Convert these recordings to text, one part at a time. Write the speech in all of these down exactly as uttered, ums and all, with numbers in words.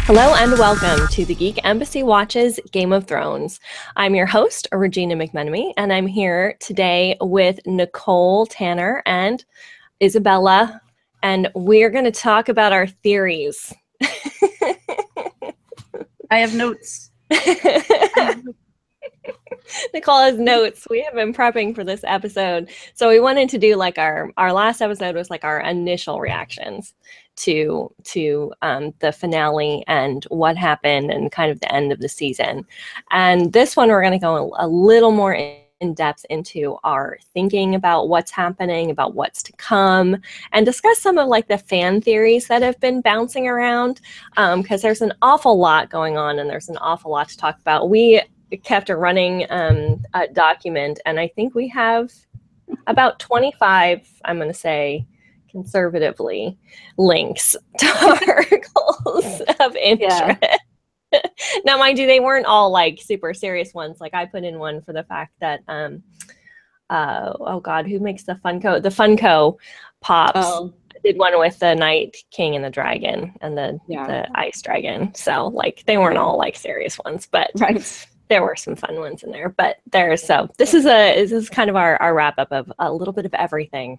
Hello and welcome to the Geek Embassy Watches Game of Thrones. I'm your host, Regina McMenemy, and I'm here today with Nicole Tanner and Isabella, and we're going to talk about our theories. I have notes. Nicole has notes. We have been prepping for this episode. So we wanted to do like our, our last episode was like our initial reactions to to um, the finale and what happened and kind of the end of the season. And this one, we're going to go a, a little more in, in depth into our thinking about what's happening, about what's to come, and discuss some of like the fan theories that have been bouncing around because um, there's an awful lot going on and there's an awful lot to talk about. We kept a running um, uh, document, and I think we have about twenty-five, I'm going to say conservatively, links to articles of interest. Yeah. Now, mind you, they weren't all like super serious ones. Like I put in one for the fact that, um, uh, oh God, who makes the Funko? The Funko Pops. Oh. Did one with the Night King and the Dragon and the, yeah. the Ice Dragon. So like they weren't all like serious ones, but right. There were some fun ones in there, but there's so this is a this is kind of our, our wrap up of a little bit of everything.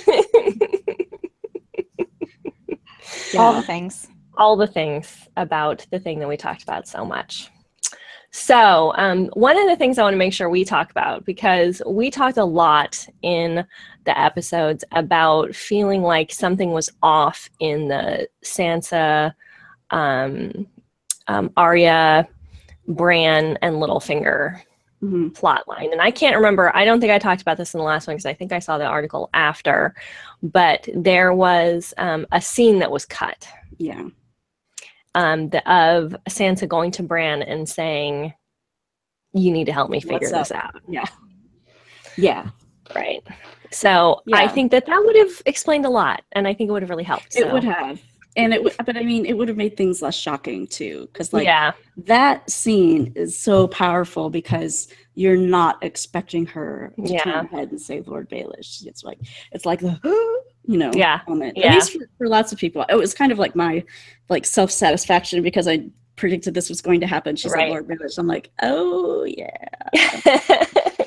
Yeah. All the things. All the things about the thing that we talked about so much. So um, one of the things I want to make sure we talk about, because we talked a lot in the episodes about feeling like something was off in the Sansa, um, um, Arya, Bran and Littlefinger mm-hmm. plot line. And I can't remember, I don't think I talked about this in the last one because I think I saw the article after, but there was um, a scene that was cut. Yeah. Um, the, of Sansa going to Bran and saying, you need to help me figure this out. Yeah. Yeah. Right. So yeah. I think that that would have explained a lot, and I think it would have really helped. It so. would have. And it, but I mean, it would have made things less shocking too, because like yeah. that scene is so powerful because you're not expecting her to yeah. turn ahead and say Lord Baelish. It's like it's like the you know yeah. moment. Yeah. At least for, for lots of people, it was kind of like my like self satisfaction because I predicted this was going to happen. She right. said Lord Baelish. I'm like, oh yeah.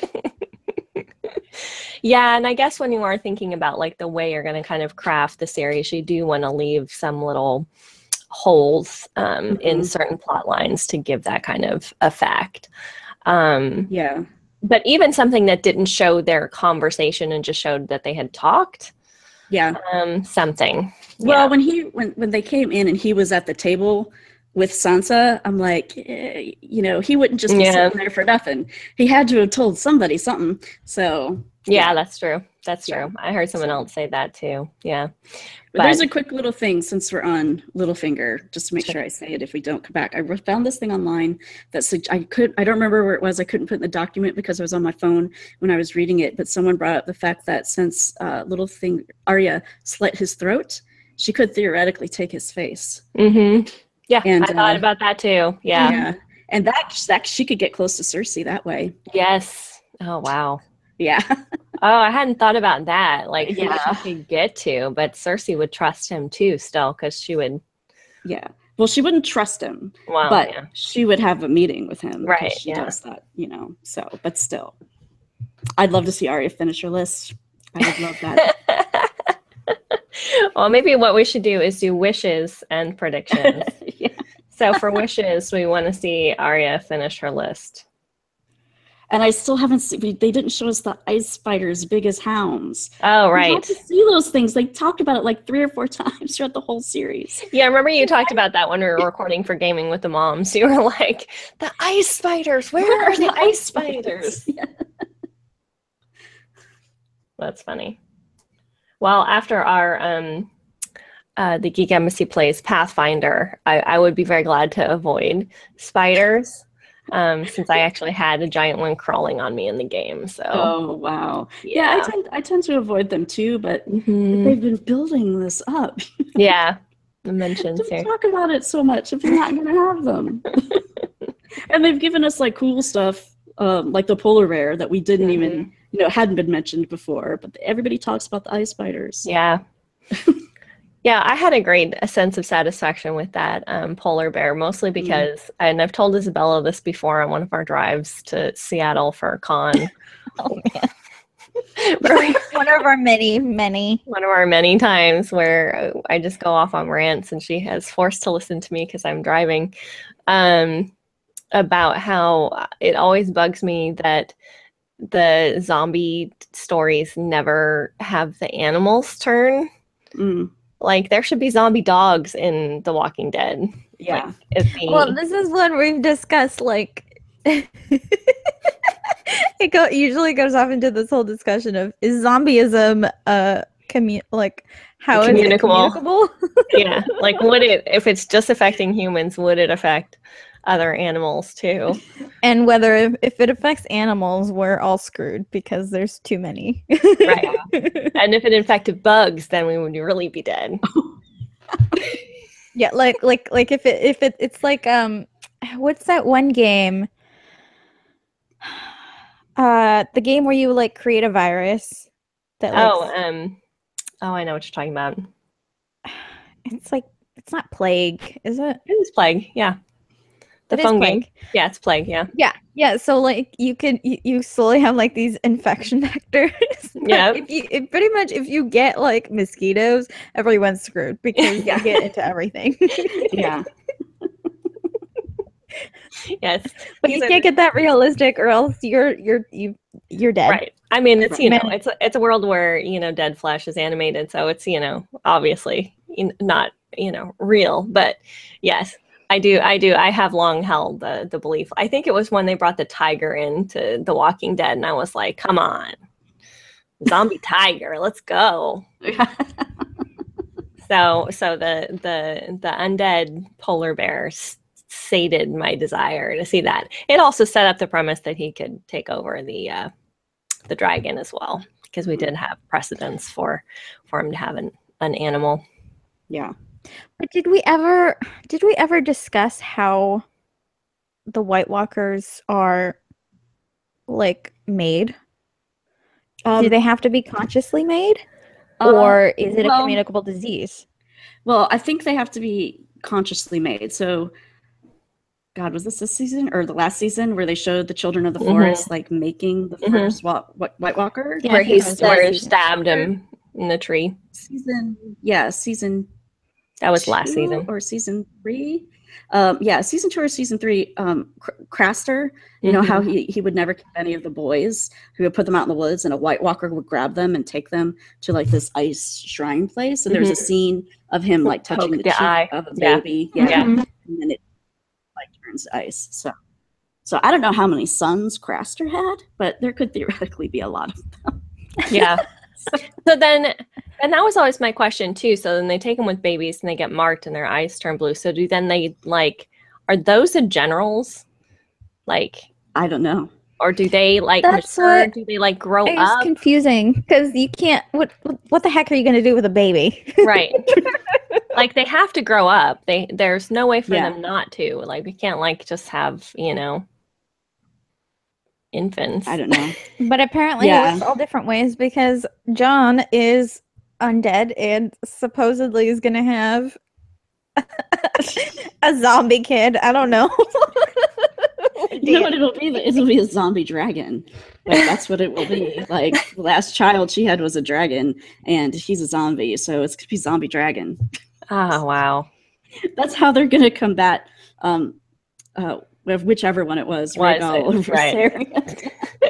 Yeah, and I guess when you are thinking about like the way you're going to kind of craft the series, you do want to leave some little holes um, mm-hmm. in certain plot lines to give that kind of effect. Um, yeah. But even something that didn't show their conversation and just showed that they had talked. Yeah. Um, something. Well, yeah. when he when when they came in and he was at the table with Sansa, I'm like, eh, you know, he wouldn't just be yeah. sitting there for nothing. He had to have told somebody something. So. Yeah, yeah, that's true. That's true. Yeah. I heard someone else say that too. Yeah. But, but there's a quick little thing since we're on Littlefinger, just to make sure I say it if we don't come back. I found this thing online that I could, I don't remember where it was. I couldn't put in the document because I was on my phone when I was reading it. But someone brought up the fact that since uh, Littlefinger, Arya slit his throat, she could theoretically take his face. Mm-hmm. Yeah, and, I thought uh, about that too. Yeah. Yeah. And that, that she could get close to Cersei that way. Yes. Oh, wow. Yeah. Oh, I hadn't thought about that. Like, yeah, he could get to, but Cersei would trust him too, still, because she would. Yeah. Well, she wouldn't trust him, well, but yeah. she would have a meeting with him. Right. She yeah. does that, you know. So, but still, I'd love to see Arya finish her list. I would love that. Well, maybe what we should do is do wishes and predictions. Yeah. So for wishes, we want to see Arya finish her list. And I still haven't seen, they didn't show us the ice spiders big as hounds. Oh, right. We have to see those things. They talked about it like three or four times throughout the whole series. Yeah, I remember you talked about that when we were recording for Gaming with the Moms. You were like, the ice spiders, where, where are the ice spiders? Yeah. That's funny. Well, after our, um, uh, the Geek Embassy plays Pathfinder, I, I would be very glad to avoid spiders. Um, since I actually had a giant one crawling on me in the game. So oh wow. Yeah, yeah I tend I tend to avoid them too, but mm-hmm. they've been building this up. Yeah. The mentions Don't here. talk about it so much if you're not gonna have them. And they've given us like cool stuff, um, like the polar bear that we didn't mm-hmm. even you know hadn't been mentioned before, but everybody talks about the ice spiders. Yeah. Yeah, I had a great a sense of satisfaction with that um, polar bear, mostly because, and I've told Isabella this before on one of our drives to Seattle for a con. Oh man. One of our many, many. One of our many times where I just go off on rants and she has forced to listen to me because I'm driving, um, about how it always bugs me that the zombie stories never have the animals turn. Mm. Like there should be zombie dogs in The Walking Dead. Yeah. Like, if the, Well, this is one we've discussed. Like, it go usually goes off into this whole discussion of is zombieism uh commu like how is it Communicable. communicable? yeah, like would it, if it's just affecting humans, would it affect other animals too? And whether if, if it affects animals, we're all screwed because there's too many. Right. And if it infected bugs, then we would really be dead. Yeah, like like like if it if it it's like um what's that one game? Uh the game where you like create a virus that like Oh, um, oh, I know what you're talking about. it's like it's not Plague, is it? It is Plague, yeah. The It is phone Plague. game. Yeah, it's Plague, yeah. Yeah, yeah. So like you could you, you slowly have like these infection vectors. But Yeah. If you if pretty much if you get like mosquitoes, everyone's screwed because Yeah. you get into everything. Yeah. Yes. But These you are- can't get that realistic, or else you're you're you you're dead. Right. I mean, it's, you know, Man. it's a, it's a world where, you know, dead flesh is animated, so it's, you know, obviously in- not, you know, real, but yes. I do, I do. I have long held the the belief. I think it was when they brought the tiger into The Walking Dead, and I was like, "Come on, zombie tiger, let's go!" So, so the the the undead polar bear s- sated my desire to see that. It also set up the premise that he could take over the uh, the dragon as well, because we did have precedents for for him to have an an animal. Yeah. But did we ever did we ever discuss how the White Walkers are like made? Um, Do they have to be consciously made? uh, Or is it a well- communicable disease? Well, I think they have to be consciously made. So, God, was this this season or the last season where they showed the children of the Mhm. forest like making the Mhm. first wa- wa- White Walker? Yeah, I where think he that was where last he season. stabbed him in the tree. Season, yeah, season That was last two season. or season three. Um, yeah, season two or season three. Um, Cr- Craster, you know how he he would never keep any of the boys. He would put them out in the woods, and a White Walker would grab them and take them to like this ice shrine place. And there's a scene of him like touching Poke the the cheek eye. of a Yeah. baby, yeah, Yeah. Mhm. and then it like turns to ice. So, so I don't know how many sons Craster had, but there could theoretically be a lot of them. Yeah. So then, and that was always my question too. So then they take them with babies and they get marked and their eyes turn blue. So do then they like, are those the generals? Like, I don't know. or do they like That's mature? what- Do they like grow It's up? confusing because you can't. What what the heck are you going to do with a baby? Right. Like they have to grow up. They there's no way for Yeah. them not to. Like we can't like just have, you know, infants. I don't know. But apparently Yeah. it works all different ways because John is undead and supposedly is going to have a zombie kid. I don't know. You know what it'll be? It'll be a zombie dragon. Like that's what it will be. Like the last child she had was a dragon, and he's a zombie, so it's gonna be zombie dragon. Oh wow. That's how they're gonna combat um uh with whichever one it was, Was Rhaegal it? over Right. Syria.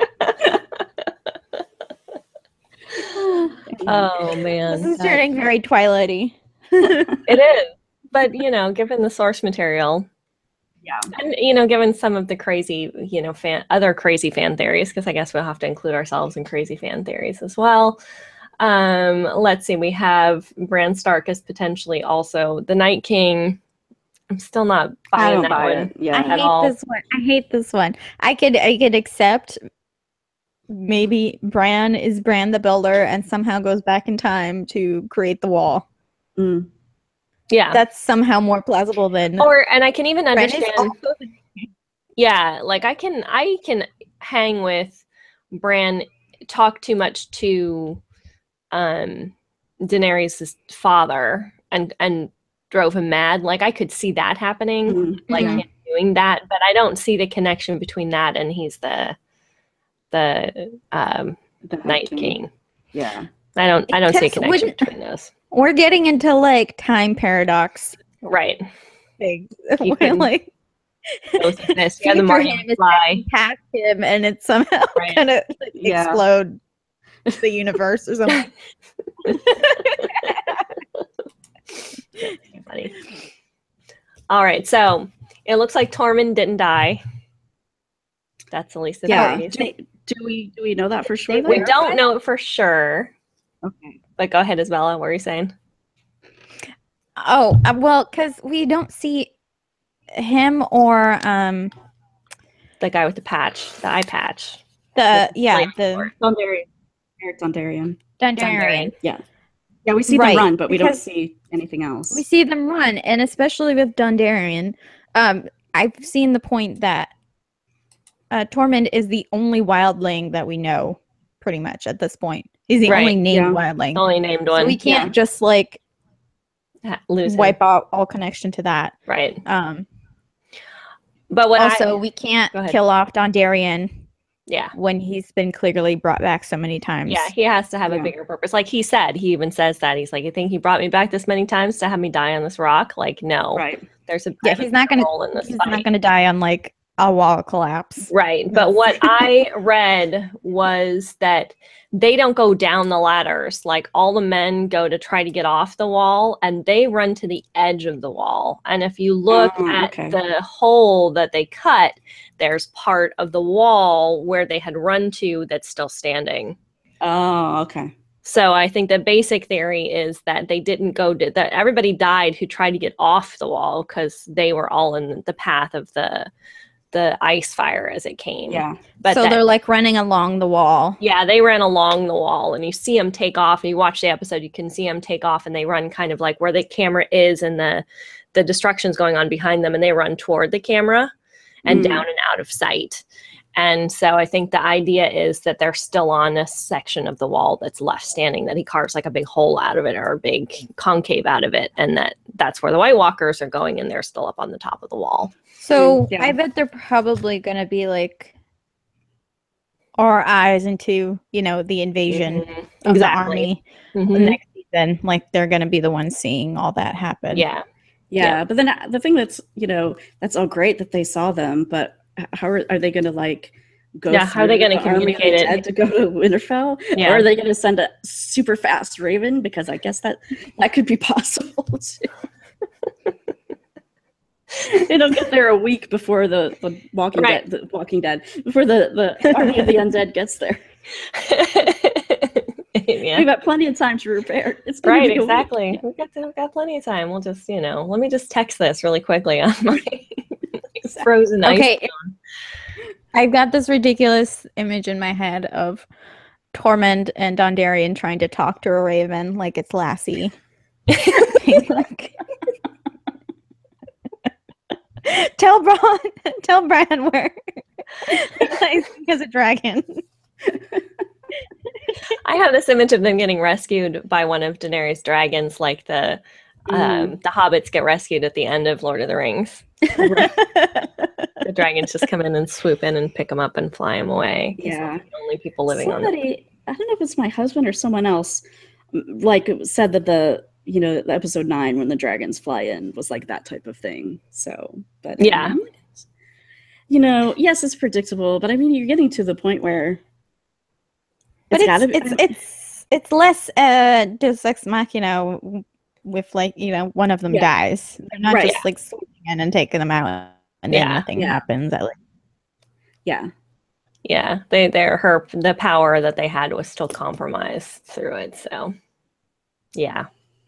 Oh man. This is turning very Twilighty. It is. But you know, given the source material, Yeah. and you know, given some of the crazy, you know, fan other crazy fan theories, because I guess we'll have to include ourselves in crazy fan theories as well. Um, let's see, we have Bran Stark as potentially also the Night King. I'm still not I buying don't that buy one. it. Yeah. I at hate all. this one. I hate this one. I could I could accept maybe Bran is Bran the Builder and somehow goes back in time to create the wall. Mm. Yeah. That's somehow more plausible than Or and I can even Bran is understand. also- Yeah, like I can I can hang with Bran talk too much to um Daenerys' father and and drove him mad. Like I could see that happening, Mhm. like Mhm. him doing that, but I don't see the connection between that and he's the the um, The Night Night King. King. Yeah. I don't I don't see a Because connection wouldn't- between those. We're getting into like time paradox Right. things. He Where, couldn't- like Both of this. Yeah, the future Marty him is McFly. past him, and it's somehow Right. gonna like, Yeah. explode the universe or something. Funny. All right, so it looks like Tormund didn't die. That's at least the Yeah. theories. Do, do we do we know that for sure? They though? We don't know it for sure, Okay. but go ahead, Isabella. What were you saying? Oh, uh, well, because we don't see him or um The guy with the patch, the eye patch. the With the yeah flame the sword. Dondarrion. Eric Dondarrion. Dondarrion. Yeah. Yeah, we see Right, them run, but we don't because see anything else. We see them run, and especially with Dondarrion, um, I've seen the point that uh, Tormund is the only wildling that we know, pretty much at this point. He's the Right, only named yeah. wildling, Only named one. so we can't yeah. just like Ha- lose him. wipe out all connection to that. Right. Um, But what also, I, we can't Go ahead. kill off Dondarrion yeah. when he's been clearly brought back so many times. Yeah, he has to have Yeah. a bigger purpose. Like he said, he even says that. He's like, you think he brought me back this many times to have me die on this rock? Like, no. Right. There's a Yeah, I have he's not a gonna- role in this He's fight. not going to die on like a wall collapse. Right. But what I read was that they don't go down the ladders. Like all the men go to try to get off the wall and they run to the edge of the wall. And if you look Oh, at okay. the hole that they cut, there's part of the wall where they had run to that's still standing. Oh, okay. So I think the basic theory is that they didn't go to that everybody died who tried to get off the wall because they were all in the path of the the ice fire as it came. Yeah. But so that- they're like running along the wall. yeah, they ran along the wall and you see them take off. And you watch the episode, you can see them take off and they run kind of like where the camera is and the the destruction's going on behind them and they run toward the camera and Mm. down and out of sight. And so I think the idea is that they're still on a section of the wall that's left standing, that he carves like a big hole out of it or a big concave out of it. And that that's where the White Walkers are going and they're still up on the top of the wall. So Mm, yeah. I bet they're probably going to be like our eyes into, you know, the invasion Mhm. of the army Mhm. the next season. Like they're going to be the ones seeing all that happen. Yeah. Yeah, Yeah. but then uh, the thing that's, you know, that's all great that they saw them, but h- how are, are they going to like go Yeah, how are they through gonna the army of the communicate it? dead to go to Winterfell? Yeah. Or are they going to send a super fast raven? Because I guess that that could be possible too. It'll get there a week before the, the Walking Right. Dead, the Walking Dead, before the, the army of the undead gets there. yeah. We've got plenty of time to repair. It's gonna Right, be a week. exactly. We've got, we've got plenty of time. We'll just, you know, let me just text this really quickly on my frozen ice. Okay. I've got this ridiculous image in my head of Tormund and Dondarrion trying to talk to a raven like it's Lassie. Like, tell Bran, tell Bran where because a dragon. I have this image of them getting rescued by one of Daenerys' dragons, like the um, the hobbits get rescued at the end of Lord of the Rings. The dragons just come in and swoop in and pick them up and fly them away. He's Yeah. one of the only people living on it. Somebody, I don't know if it's my husband or someone else, m- like said that the you know the episode nine when the dragons fly in was like that type of thing. So, but Yeah. um, you know, yes, it's predictable, but I mean, you're getting to the point where But it's gotta be- it's it's it's less uh Deus Ex Machina w- with like you know one of them Yeah. dies. They're not Right. just like swooping in and taking them out, and then Yeah. nothing Yeah. happens. At, like, yeah, Yeah, they they're her the power that they had was still compromised through it. So, yeah,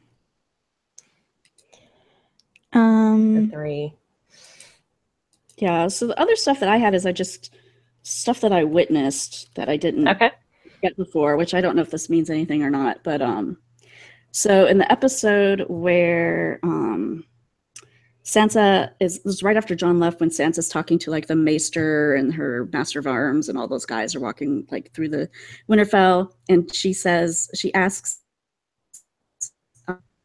the um, three. yeah. So the other stuff that I had is I just stuff that I witnessed that I didn't Okay. get before, which I don't know if this means anything or not, but um so in the episode where um Sansa is this is right after John left when Sansa's talking to like the Maester and her Master of Arms and all those guys are walking like through the Winterfell and she says she asks um,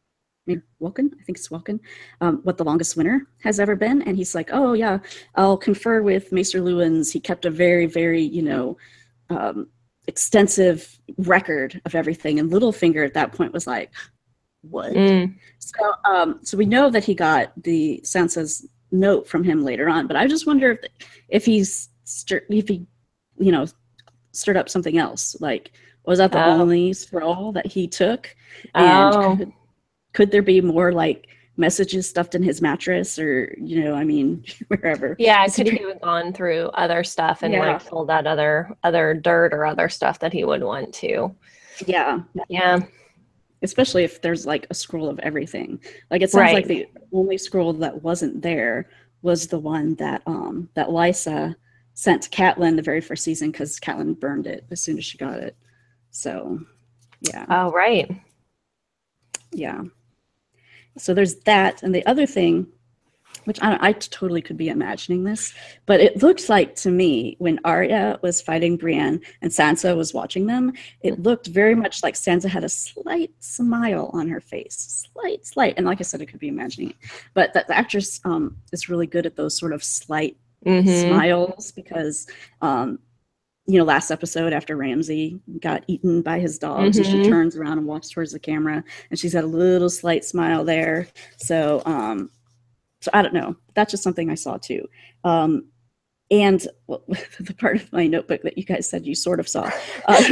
maybe Welkin, I think it's Welkin, um, what the longest winter has ever been. And he's like, oh yeah, I'll confer with Maester Lewins. He kept a very, very, you know, um, extensive record of everything. And Littlefinger at that point was like, what? Mm. So, um, so we know that he got the Sansa's note from him later on, but I just wonder if, if he's, stir- if he, you know, stirred up something else. Like, was that the Oh. only scroll that he took? And Oh. could, could there be more like messages stuffed in his mattress, or, you know, I mean, wherever? Yeah, It's could he very- have gone through other stuff and Yeah. like pulled out other other dirt or other stuff that he would want to? Yeah, Yeah. especially if there's like a scroll of everything. Like, it sounds Right. like the only scroll that wasn't there was the one that um that Lysa sent to Catelyn the very first season, because Catelyn burned it as soon as she got it. So yeah. Oh, right. Yeah. So there's that. And the other thing, which I, I totally could be imagining this, but it looked like to me when Arya was fighting Brienne and Sansa was watching them, it looked very much like Sansa had a slight smile on her face. Slight, slight. And like I said, I could be imagining it. But that the actress um, is really good at those sort of slight Mhm. smiles, because um, you know, last episode after Ramsay got eaten by his dogs, and Mhm. she turns around and walks towards the camera, and she's got a little slight smile there. So, um, so I don't know. That's just something I saw too. Um, and well, the part of my notebook that you guys said you sort of saw, uh,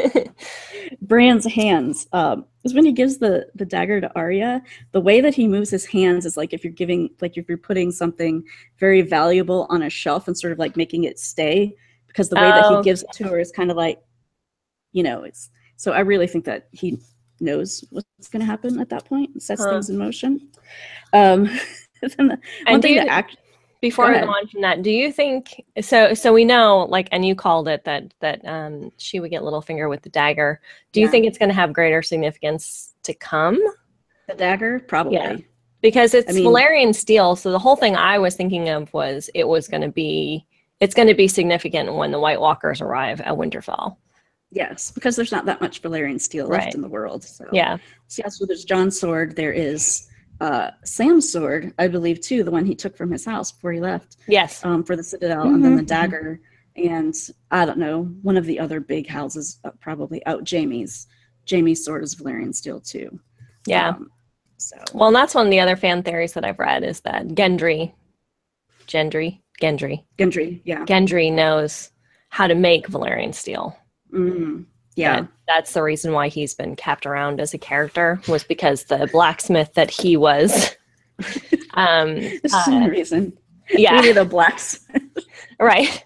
Bran's hands, um, is when he gives the the dagger to Arya. The way that he moves his hands is like if you're giving, like if you're putting something very valuable on a shelf and sort of like making it stay. Because the way that Oh. he gives it to her is kind of like, you know, it's, so I really think that he knows what's going to happen at that point and sets Huh. things in motion. Um, then the, one And do thing you, that act, before Go we ahead. go on from that, do you think so? So we know, like, and you called it that that um, she would get Littlefinger with the dagger. Do you Yeah. think it's going to have greater significance to come? the dagger, probably. Yeah. Because it's I mean- Valyrian steel, so the whole thing I was thinking of was it was going to be it's going to be significant when the White Walkers arrive at Winterfell. Yes, because there's not that much Valyrian steel Right. left in the world. So Yeah. So, yeah, so there's John's sword. There is uh, Sam's sword, I believe, too, the one he took from his house before he left. Yes. um, for the Citadel, and then Mhm. the dagger, and I don't know, one of the other big houses, uh, probably out Jamie's. Jamie's sword is Valyrian steel too. Yeah. Um, so Well, and that's one of the other fan theories that I've read is that Gendry, Gendry, Gendry, Gendry, yeah, Gendry knows how to make Valyrian steel. mm, yeah, That- that's the reason why he's been kept around as a character, was because the blacksmith that he was. um, this is uh, the reason. yeah, Really, the blacks. right.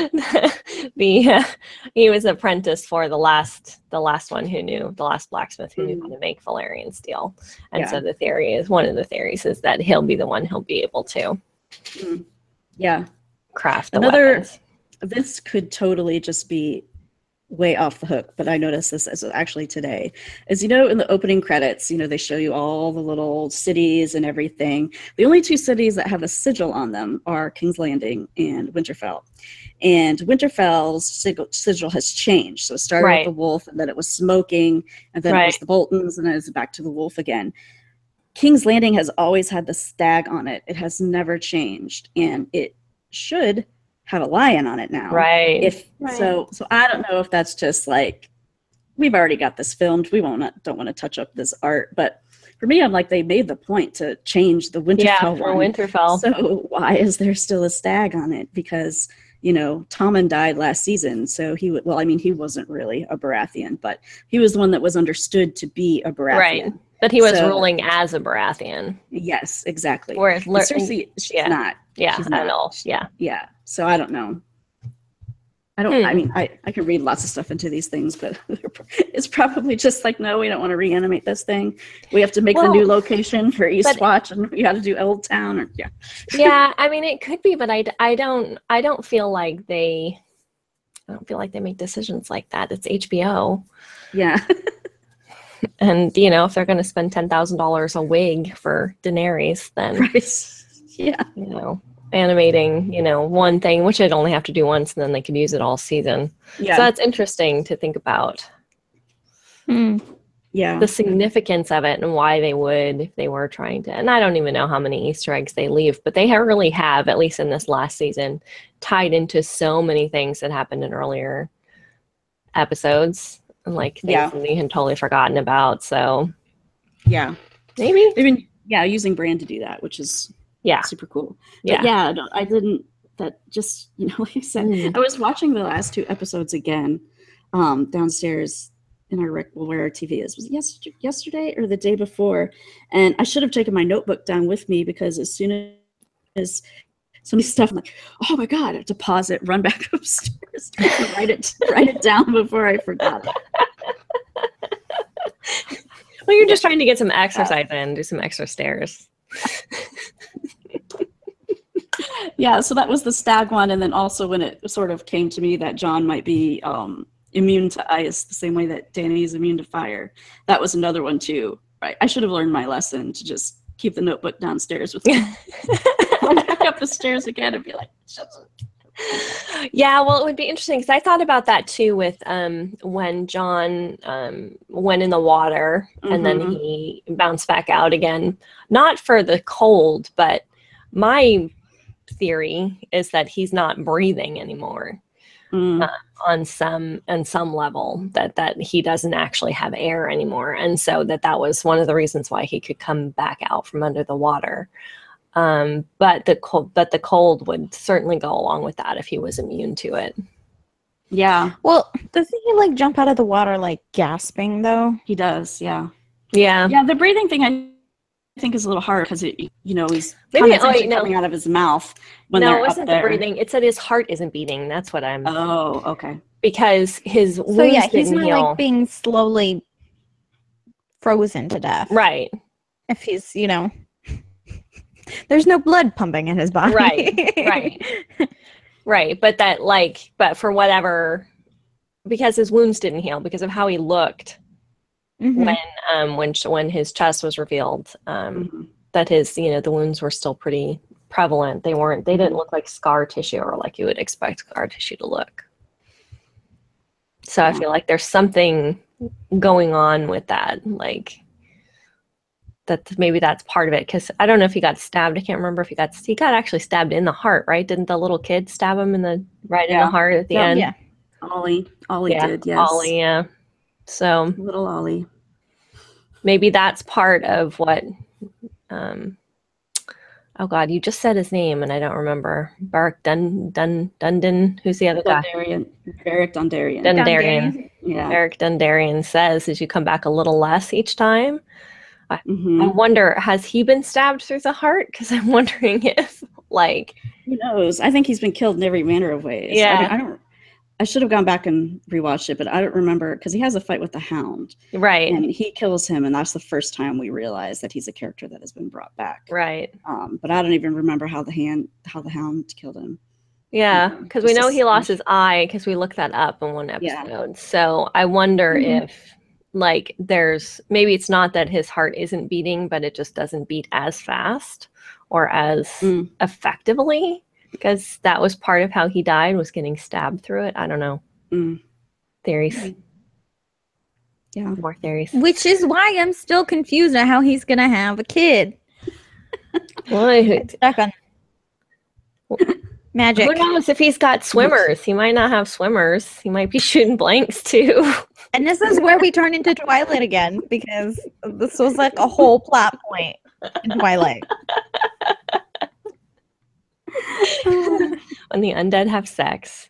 the uh, he was apprentice for the last the last one who knew the last blacksmith who knew how to make Valyrian steel, and Yeah. so the theory is one of the theories is that he'll be the one who'll be able to Mm, yeah, craft the Another- weapons. this could totally just be way off the hook, but I noticed this as actually today. As you know, in the opening credits, you know, they show you all the little cities and everything. The only two cities that have a sigil on them are King's Landing and Winterfell. And Winterfell's sigil, sigil has changed. So it started Right. with the wolf, and then it was smoking, and then it was Right. the Boltons, and then it's back to the wolf again. King's Landing has always had the stag on it. It has never changed, and it should have a lion on it now. Right. If Right. so, so I don't know if that's just like we've already got this filmed. We won't don't want to touch up this art, but for me, I'm like they made the point to change the Winterfell yeah, for one. Winterfell. So why is there still a stag on it? Because you know Tommen died last season, so he would. Well, I mean, he wasn't really a Baratheon, but he was the one that was understood to be a Baratheon. Right. But he was So- ruling as a Baratheon. Yes, exactly. Whereas And Ler- Cersei, she's yeah. not. yeah, she's I not. know. Yeah. Yeah. So I don't know. I don't, Hmm. I mean, I, I can read lots of stuff into these things, but it's probably just like, no, we don't want to reanimate this thing. We have to make the Well, new location for but- Eastwatch, and we got to do Old Town. Or, yeah. Yeah, I mean it could be, but I, d- I don't I don't feel like they I don't feel like they make decisions like that. It's H B O. Yeah. And you know, if they're gonna spend ten thousand dollars a wig for Daenerys, then Right. Yeah. you know, animating, you know, one thing, which they'd only have to do once and then they could use it all season. Yeah. So that's interesting to think about. Hmm. Yeah. the significance of it and why they would if they were trying to. And I don't even know how many Easter eggs they leave, but they have really have, at least in this last season, tied into so many things that happened in earlier episodes, and like things Yeah. that we had totally forgotten about. So Yeah. maybe, They've been, yeah, using Bran to do that, which is yeah, super cool. yeah, But yeah, no, I didn't, that just, you know, like I said, Mm. I was watching the last two episodes again um, downstairs in our rec, well, where our T V is. Was it yesterday, yesterday or the day before? And I should have taken my notebook down with me, because as soon as some of these stuff, I'm like, oh my God, I have to pause it, run back upstairs, write it, write it down before I forgot it. Well, you're just trying to get some exercise in, do some extra stairs. Yeah, so that was the stag one. And then also when it sort of came to me that Jon might be um, immune to ice the same way that Dany is immune to fire, that was another one too, right? I should have learned my lesson to just keep the notebook downstairs with me. Run back up the stairs again and be like, Yeah, well, it would be interesting because I thought about that too with um, when Jon um, went in the water and then Mhm. he bounced back out again. Not for the cold, but my theory is that he's not breathing anymore Mm. uh, on some on some level. That that he doesn't actually have air anymore, and so that that was one of the reasons why he could come back out from under the water. Um, but the cold, but the cold would certainly go along with that if he was immune to it. Yeah, Well, doesn't he like jump out of the water like gasping though? he does. Yeah. Yeah. Yeah, the breathing thing I think is a little hard because it, you know, he's Maybe- kind of oh, wait, essentially no. coming out of his mouth when no, they're it up wasn't the there. breathing. It said his heart isn't beating. That's what I'm Oh, okay. because his wounds So yeah, he's didn't not heal. like being slowly frozen to death. Right. If he's, you know, there's no blood pumping in his body. Right, right. Right. But that like, but for whatever, because his wounds didn't heal because of how he looked Mhm. when um when when his chest was revealed, um Mhm. that his, you know, the wounds were still pretty prevalent. They weren't, they didn't look like scar tissue or like you would expect scar tissue to look. So I Yeah. feel like there's something going on with that, like that maybe that's part of it. Because I don't know if he got stabbed. I can't remember if he got he got actually stabbed in the heart, right? Didn't the little kid stab him in the right in Yeah. the heart at the Yeah, end? Yeah. Ollie. Ollie Yeah, did, yes. Ollie, yeah. So Little Ollie. maybe that's part of what. Um, oh God, you just said his name and I don't remember. Beric Dun Dun Dundon. Who's the other guy? Dondarrion. Beric Dondarrion. Dondarrion. Yeah. Beric Dondarrion says as you come back a little less each time. I Mhm. wonder, has he been stabbed through the heart? Because I'm wondering if, like, Who knows? I think he's been killed in every manner of ways. Yeah. I, don't- I don't. I should have gone back and rewatched it, but I don't remember because he has a fight with the Hound, right, and he kills him, and that's the first time we realize that he's a character that has been brought back. right. Um, but I don't even remember how the hand, how the Hound killed him. Yeah, Mhm. because we It's know just- he lost his eye because we looked that up in one Yeah. episode. So I wonder Mhm. if, like, there's maybe it's not that his heart isn't beating, but it just doesn't beat as fast or as Mm. effectively because that was part of how he died, was getting stabbed through it. I don't know. Mm. Theories, Mhm. Yeah. more theories. Which is why I'm still confused on how he's gonna have a kid. Well, who, Stuck on magic. who knows if he's got swimmers? He might not have swimmers. He might be shooting blanks too. And this is where we turn into Twilight again, because this was like a whole plot point in Twilight. When the undead have sex.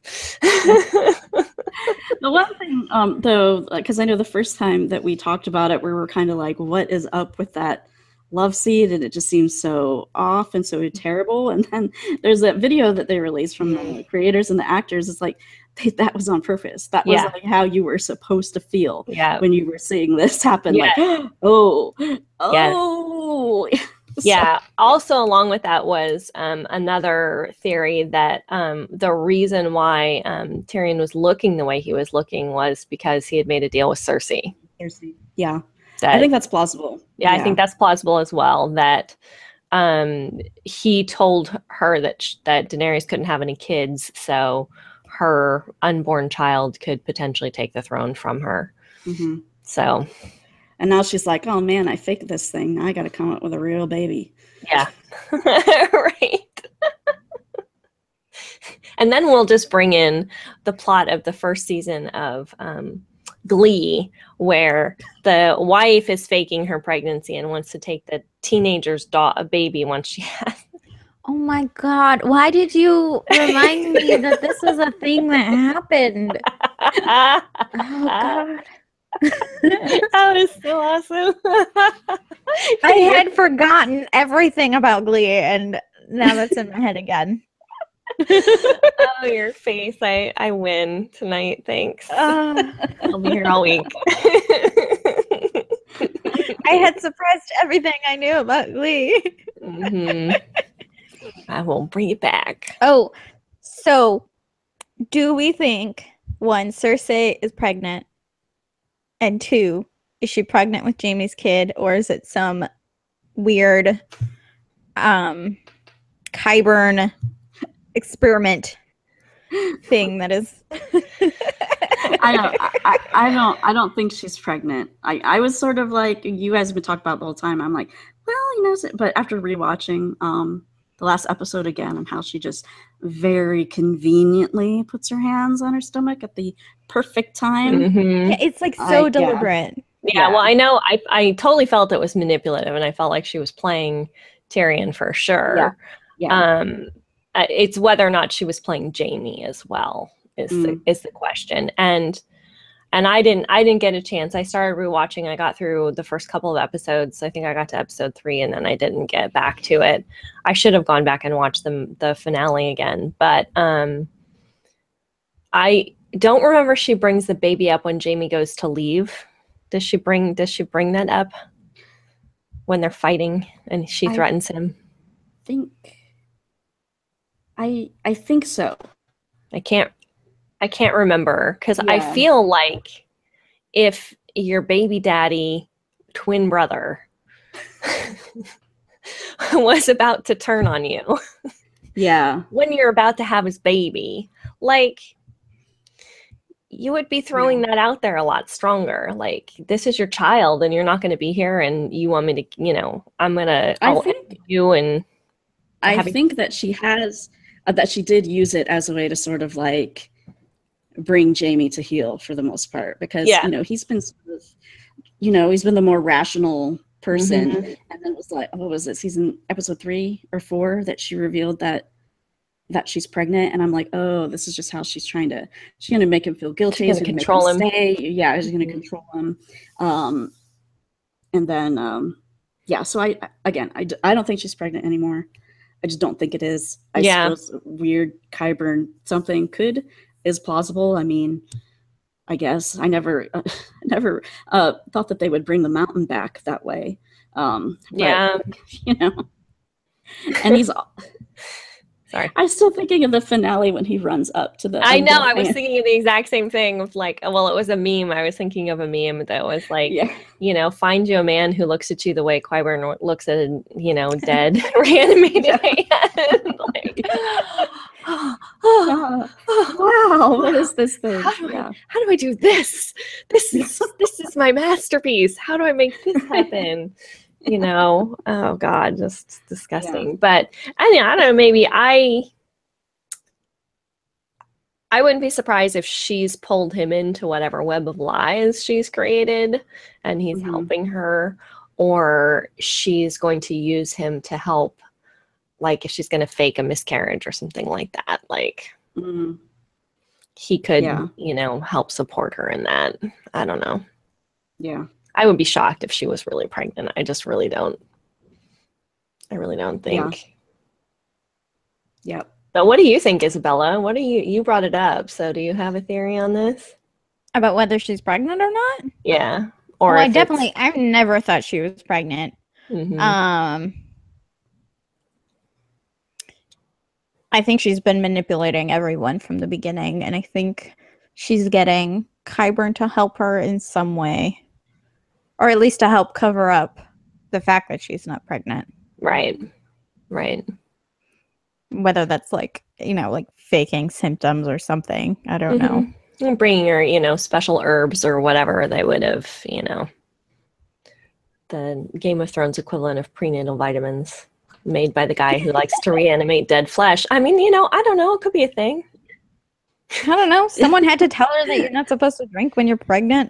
The one thing, um, though, because I know the first time that we talked about it, we were kind of like, what is up with that love seed? And it just seems so off and so terrible. And then there's that video that they released from the creators and the actors. It's like, they, that was on purpose. That was Yeah. like how you were supposed to feel Yeah. when you were seeing this happen. Yeah. Like, oh, oh. So- Yeah. Also, along with that was um, another theory that um, the reason why um, Tyrion was looking the way he was looking was because he had made a deal with Cersei. Yeah. That, I think that's plausible. yeah, I think that's plausible as well. That um, he told her that sh- that Daenerys couldn't have any kids, so her unborn child could potentially take the throne from her. Mhm. So, And now she's like, oh man, I faked this thing. Now I got to come up with a real baby. Yeah. Right. And then we'll just bring in the plot of the first season of um, Glee, where the wife is faking her pregnancy and wants to take the teenager's da- a baby once she has. Oh my God. Why did you remind me that this was a thing that happened? Oh God. That was so awesome. I had forgotten everything about Glee, and now that's in my head again. Oh, your face. I, I win tonight. Thanks. Uh, I'll be here all week. I had suppressed everything I knew about Glee. Mm-hmm. I will bring it back. Oh, so do we think, one, Cersei is pregnant, and two, is she pregnant with Jaime's kid, or is it some weird um, Qyburn experiment thing that is? I don't. I, I don't. I don't think she's pregnant. I, I was sort of like, you guys have been talking about the whole time. I'm like, well, you know, but after rewatching um the last episode again, and how she just very conveniently puts her hands on her stomach at the perfect time. Mm-hmm. Yeah, it's like so I- yeah. deliberate. Yeah, Yeah. well, I know I, I totally felt it was manipulative, and I felt like she was playing Tyrion for sure. Yeah. Um, uh, it's whether or not she was playing Jaime as well is the, Mm. is the question. And and I didn't I didn't get a chance. I started rewatching. I got through the first couple of episodes. I think I got to episode three, and then I didn't get back to it. I should have gone back and watched the the finale again, but um, I don't remember she brings the baby up when Jaime goes to leave. Does she bring Does she bring that up when they're fighting and she I- threatens him? think. I I think so. I can't I can't remember because I Yeah. feel like if your baby daddy twin brother was about to turn on you Yeah. when you're about to have his baby, like you would be throwing that out there a lot stronger. Like, this is your child and you're not going to be here and you want me to, you know, I'm going to I I'll think- end you and I having- think that she has uh, that she did use it as a way to sort of like bring Jaime to heel for the most part, because Yeah. you know he's been sort of, you know he's been the more rational person, Mhm. and then it was like, oh, was it season episode three or four that she revealed that that she's pregnant, and I'm like, oh, this is just how she's trying to she's gonna make him feel guilty, She's she's gonna gonna control him. make him stay, yeah, she's gonna Mhm. control him, um, and then um, yeah, so I again I, d- I don't think she's pregnant anymore. I just don't think it is. I Yeah. suppose weird Qyburn something could is plausible. I mean, I guess I never uh, never uh, thought that they would bring the mountain back that way. Um, but, Yeah. you know, and he's. Sorry. I'm still thinking of the finale when he runs up to the. I know. undead I was man. thinking of the exact same thing of like, well, it was a meme. I was thinking of a meme that was like, Yeah. you know, find you a man who looks at you the way Qyburn looks at a, you know, dead reanimated hand. Like, oh, oh, Ah, oh, wow, what is this thing? How do, Yeah. I, how do I do this? This is this is my masterpiece. How do I make this happen? You know, oh God, just disgusting. But I mean, I don't know, maybe I I wouldn't be surprised if she's pulled him into whatever web of lies she's created and he's Mhm. helping her, or she's going to use him to help, like if she's going to fake a miscarriage or something like that. Like Mm, he could, Yeah. you know, help support her in that. I don't know. yeah. I would be shocked if she was really pregnant. I just really don't. I really don't think. Yep. So what do you think, Isabella? What do you you brought it up? So do you have a theory on this? About whether she's pregnant or not? Yeah. Or Well, I if it's- definitely, I've never thought she was pregnant. Mhm. Um, I think she's been manipulating everyone from the beginning, and I think she's getting Qyburn to help her in some way, or at least to help cover up the fact that she's not pregnant. Right. Right. Whether that's like, you know, like faking symptoms or something. I don't know. Mhm. And bringing her, you know, special herbs or whatever they would have, you know, the Game of Thrones equivalent of prenatal vitamins made by the guy who likes to reanimate dead flesh. I mean, you know, I don't know. It could be a thing. I don't know. Someone had to tell her that you're not supposed to drink when you're pregnant.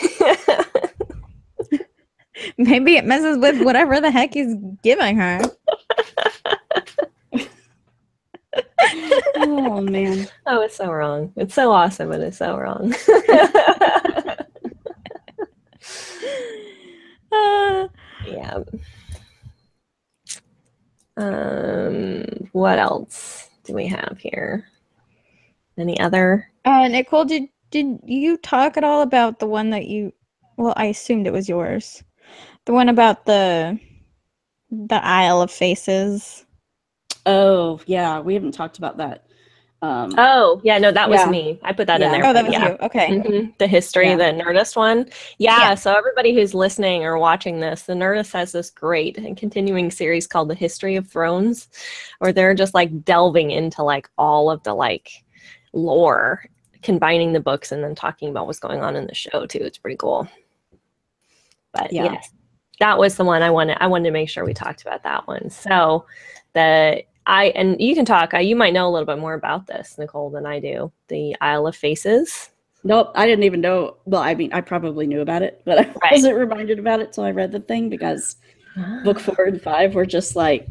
Maybe it messes with whatever the heck he's giving her. Oh, man. Oh, it's so wrong. It's so awesome, but it's so wrong. Uh, Yeah. Um, what else do we have here? Any other? uh, Nicole, did did you talk at all about the one that you? Well, I assumed it was yours. The one about the the Isle of Faces. Oh, yeah. We haven't talked about that. Um, Oh, yeah, no, that was Yeah. me. I put that in Yeah. there. Oh, that but was yeah. you. Okay. Mhm. The history, Yeah. the Nerdist one. Yeah, Yeah. so everybody who's listening or watching this, the Nerdist has this great and continuing series called The History of Thrones, where they're just like delving into like all of the like lore, combining the books and then talking about what's going on in the show too. It's pretty cool. But Yeah. yes, that was the one I wanted. I wanted to make sure we talked about that one. So the I and you can talk. Uh, you might know a little bit more about this, Nicole, than I do. The Isle of Faces. Nope, I didn't even know. Well, I mean, I probably knew about it, but I Right. wasn't reminded about it till I read the thing because book four and five were just like,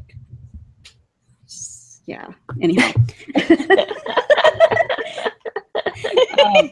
yeah. Anyhow, um,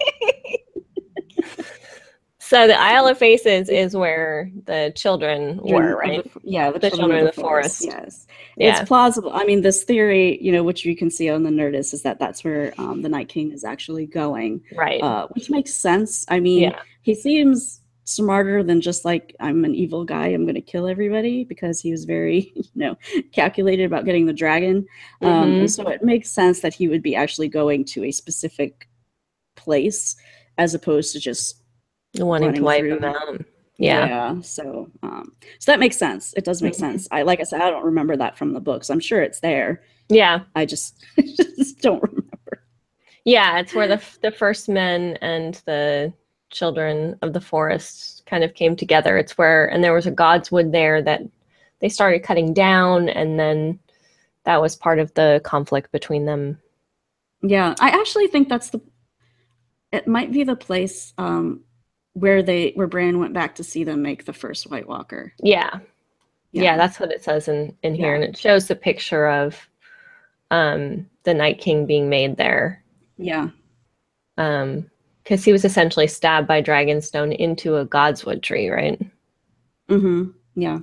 So the Isle of Faces is where the children were, children of right? the- yeah, the, The children, of the forest. forest. Yes, Yeah. it's plausible. I mean, this theory, you know, which you can see on the Nerdist, is that that's where um, the Night King is actually going, Right. uh, which makes sense. I mean, Yeah. he seems smarter than just like, I'm an evil guy, I'm going to kill everybody, because he was very, you know, calculated about getting the dragon. Um, Mhm. and so it makes sense that he would be actually going to a specific place as opposed to just Wanting to running wipe through. them out. Yeah. So, um, so that makes sense. It does make Mhm. sense. I like I said, I don't remember that from the books. I'm sure it's there. Yeah. I just, just don't remember. Yeah. It's where the f- the first men and the children of the forest kind of came together. It's where, and there was a godswood there that they started cutting down, and then that was part of the conflict between them. Yeah, I actually think that's the. It might be the place um, where they where Bran went back to see them make the first White Walker. Yeah. Yeah, Yeah. that's what it says in, in here. Yeah. And it shows the picture of um, the Night King being made there. Yeah. Um, because he was essentially stabbed by Dragonstone into a godswood tree, right? Mm-hmm. Yeah.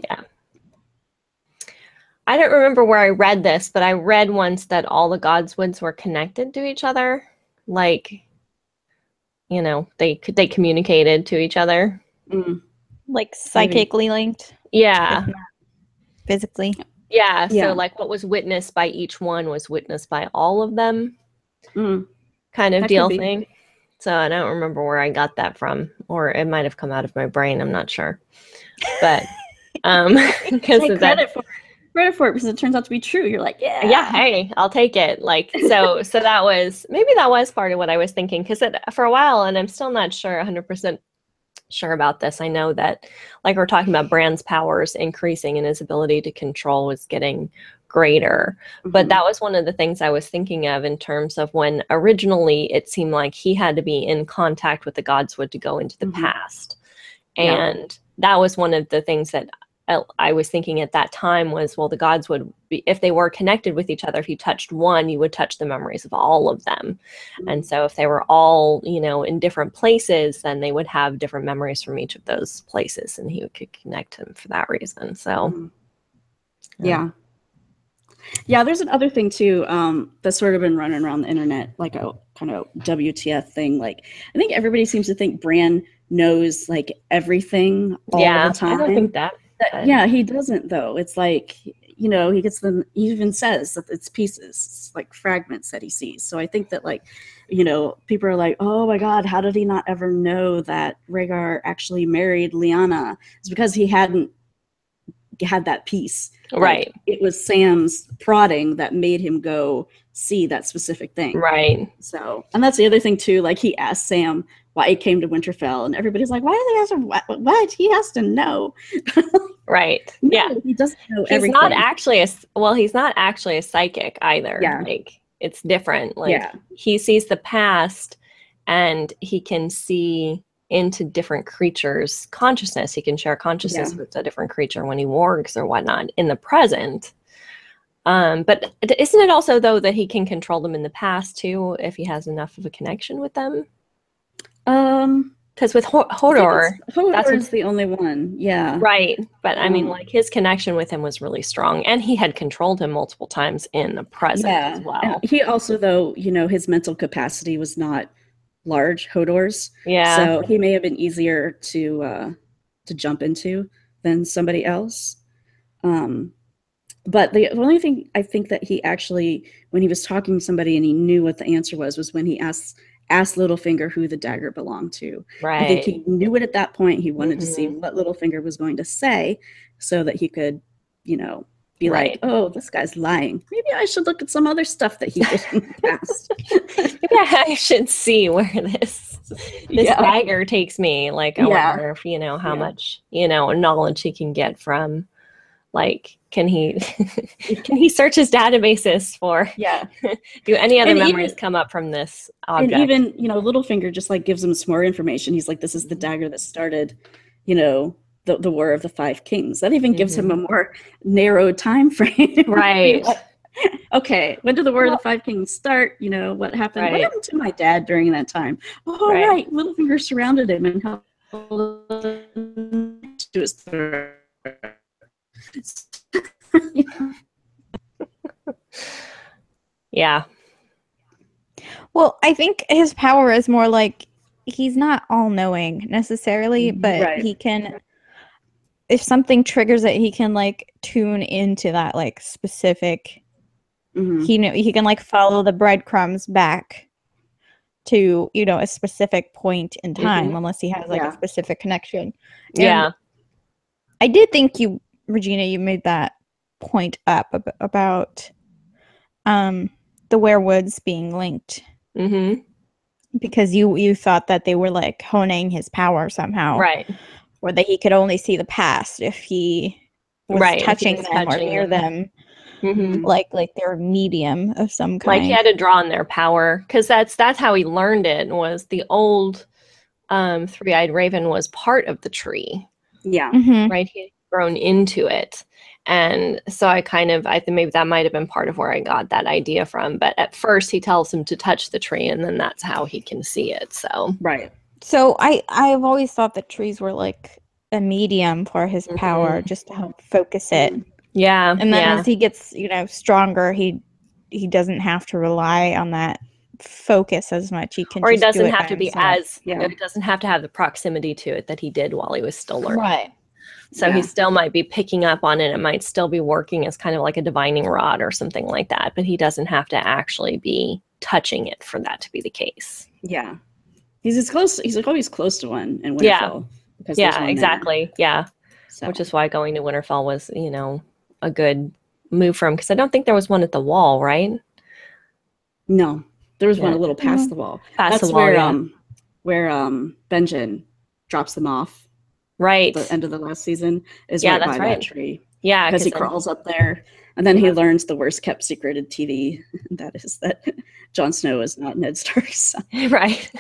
I don't remember where I read this, but I read once that all the godswoods were connected to each other. Like, you know, they could they communicated to each other. Mm. Like psychically linked, Yeah. if not physically. Yeah. So Yeah. like what was witnessed by each one was witnessed by all of them, Mm. kind of That could deal be. thing. So I don't remember where I got that from, or it might have come out of my brain. I'm not sure. But um because Take of that. credit for credit for it because it turns out to be true. You're like, yeah. Yeah, hey, I'll take it. Like, so, so that was, maybe that was part of what I was thinking, because for a while, and I'm still not sure, one hundred percent sure about this. I know that, like we're talking about, Bran's powers increasing and his ability to control was getting greater. But Mhm. that was one of the things I was thinking of in terms of when originally it seemed like he had to be in contact with the godswood to go into the Mhm. past. Yeah. And that was one of the things that I, I was thinking at that time was, well, the gods would be, if they were connected with each other, if you touched one, you would touch the memories of all of them. Mm-hmm. And so if they were all, you know, in different places, then they would have different memories from each of those places, and he could connect them for that reason. So, Mhm. Yeah. Yeah, there's another thing too um, that's sort of been running around the internet, like a kind of W T F thing. Like, I think everybody seems to think Bran knows like everything all yeah, the time. I don't think that. That- but- yeah, he doesn't though. It's like, you know, he gets them, he even says that it's pieces, it's like fragments that he sees. So I think that, like, you know, people are like, oh my God, how did he not ever know that Rhaegar actually married Lyanna? It's because he hadn't had that piece. Like, Right, it was Sam's prodding that made him go see that specific thing. right. So, and that's the other thing too. Like, he asked Sam, why he came to Winterfell, and everybody's like, why do they have to, what, what? He has to know. Right. No, Yeah. he doesn't know He's everything. not actually a s- well, he's not actually a psychic either. Yeah. Like it's different. Like Yeah. he sees the past and he can see into different creatures' consciousness. He can share consciousness Yeah. with a different creature when he wargs or whatnot in the present. Um, but isn't it also though that he can control them in the past too if he has enough of a connection with them? Um, Because with Ho- I think Hodor, it's- Hodor that's what- is the only one. Yeah. right. But I mean, Um, like his connection with him was really strong, and he had controlled him multiple times in the present Yeah. as well. And he also, though, you know, his mental capacity was not large, Hodor's. Yeah. So he may have been easier to uh, to jump into than somebody else. Um, but the only thing I think that he actually, when he was talking to somebody and he knew what the answer was, was when he asked asked Littlefinger who the dagger belonged to. Right. I think he knew it at that point. He wanted to see Mhm. what Littlefinger was going to say so that he could, you know, be Right. like, oh, this guy's lying. Maybe I should look at some other stuff that he did in the past. Maybe I should see where this this Yeah. dagger takes me. Like, I Yeah. wonder if, you know, how Yeah. much, you know, knowledge he can get from, like, can he can he search his databases for, Yeah. do any other And even- memories come up from this object? And even, you know, Littlefinger just like gives him some more information. He's like, this is the dagger that started, you know, the, the War of the Five Kings. That even gives him a more narrow time frame. Right. Like, okay, when did the War Well- of the Five Kings start? You know, what happened? What Right. happened to my dad during that time? Oh, Right. right. Littlefinger surrounded him and held him to his throat. Yeah. Well, I think his power is more like he's not all knowing necessarily, but Right. he can, if something triggers it, he can like tune into that like specific. Mhm. He know he can like follow the breadcrumbs back to, you know, a specific point in time, Mhm. unless he has like Yeah. a specific connection. And Yeah. I did think you, Regina, you made that point up ab- about um the werewoods being linked, Mm-hmm. because you you thought that they were like honing his power somehow, Right. or that he could only see the past if he was Right, if he touching was them touching or near them. them, Mm-hmm. like like they're a medium of some kind. Like he had to draw on their power, because that's that's how he learned it. Was the old um, three-eyed raven was part of the tree, Yeah. Mhm. right? He had grown into it, and so I kind of I think maybe that might have been part of where I got that idea from. But at first, he tells him to touch the tree, and then that's how he can see it. So Right. So I I've always thought that trees were like a medium for his power, just to help focus it. yeah, And then yeah, as he gets, you know, stronger, he he doesn't have to rely on that focus as much. He can or he just do doesn't it have by to be himself. as Yeah. it doesn't have to have the proximity to it that he did while he was still learning. Right. So Yeah. he still might be picking up on it. It might still be working as kind of like a divining rod or something like that, but he doesn't have to actually be touching it for that to be the case. Yeah. He's as close. He's like always close to one in Winterfell. Yeah. Because there's Yeah, one there. exactly. Yeah, So, which is why going to Winterfell was, you know, a good move for him, because I don't think there was one at the wall, right? no, there was one Yeah. a little past No. the wall. Past That's the wall, where yeah. um where um Benjen drops them off Right. at the end of the last season is Yeah, right that's by right. that tree. Yeah, Because he then- crawls up there and then Yeah. he learns the worst kept secret in T V. And that is that Jon Snow is not Ned Stark's son. right.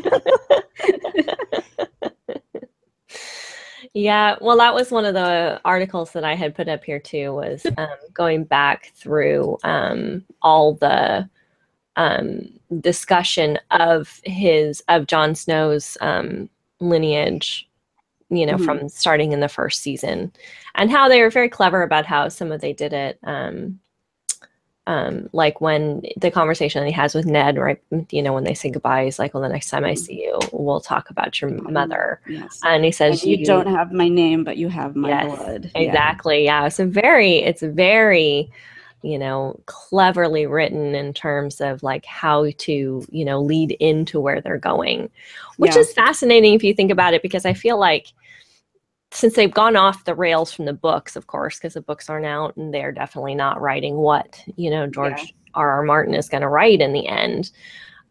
Yeah, well, that was one of the articles that I had put up here too, was um, going back through um, all the um, discussion of his of Jon Snow's um, lineage, you know, Mhm. from starting in the first season, and how they were very clever about how some of they did it. Um, um, like when the conversation that he has with Ned, right? You know, when they say goodbye, he's like, "Well, the next time I Mhm. see you, we'll talk about your mother." Yes. And he says, And you, don't have my name, but you have my Yes, blood. Yeah. exactly. Yeah. So very, it's very, you know, cleverly written in terms of like how to, you know, lead into where they're going, which Yeah. is fascinating if you think about it, because I feel like since they've gone off the rails from the books, of course, because the books aren't out and they're definitely not writing what, you know, George R R. Martin is going to write in the end.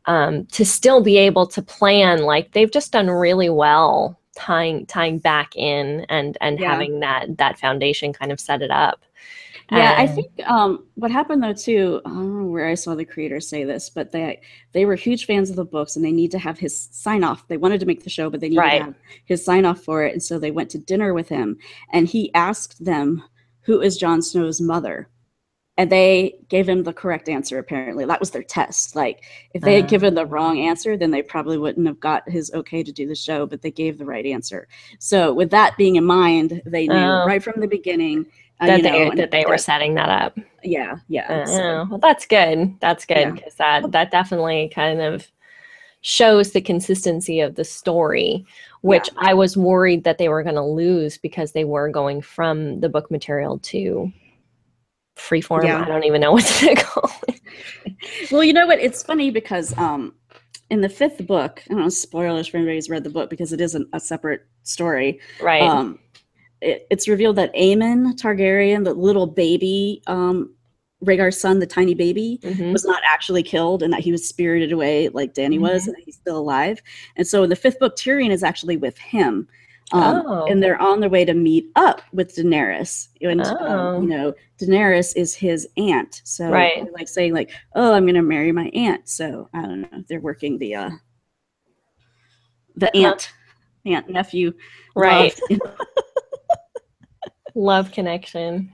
um, to still be able to plan. Like they've just done really well tying tying back in and and Yeah. having that that foundation kind of set it up. Yeah, I And- think um, what happened though too, I don't know where I saw the creator say this, but they they were huge fans of the books and they need to have his sign off. They wanted to make the show, but they needed Right. to have his sign off for it. And so they went to dinner with him and he asked them, who is Jon Snow's mother? And they gave him the correct answer, apparently. That was their test. Like, if they had given the wrong answer, then they probably wouldn't have got his okay to do the show, but they gave the right answer. So with that being in mind, they knew Oh. right from the beginning uh, that you know, they and that they were that- setting that up. Yeah, yeah. Oh, so- well, that's good. That's good Yeah. because that that definitely kind of shows the consistency of the story, which I was worried that they were going to lose because they were going from the book material to freeform. Yeah. I don't even know what to call it. Well, you know what? It's funny because um, in the fifth book, I don't know, spoilers for anybody who's read the book because it isn't a separate story. Right. Um, it, it's revealed that Aemon Targaryen, the little baby, um, Rhaegar's son, the tiny baby, Mhm. was not actually killed and that he was spirited away like Dany was and that he's still alive. And so in the fifth book, Tyrion is actually with him. Um, Oh. And they're on their way to meet up with Daenerys. And, Oh. um, you know, Daenerys is his aunt. So Right. they're like saying like, oh, I'm going to marry my aunt. So I don't know. They're working the, uh, the aunt, aunt, nephew. Right. love. Love connection.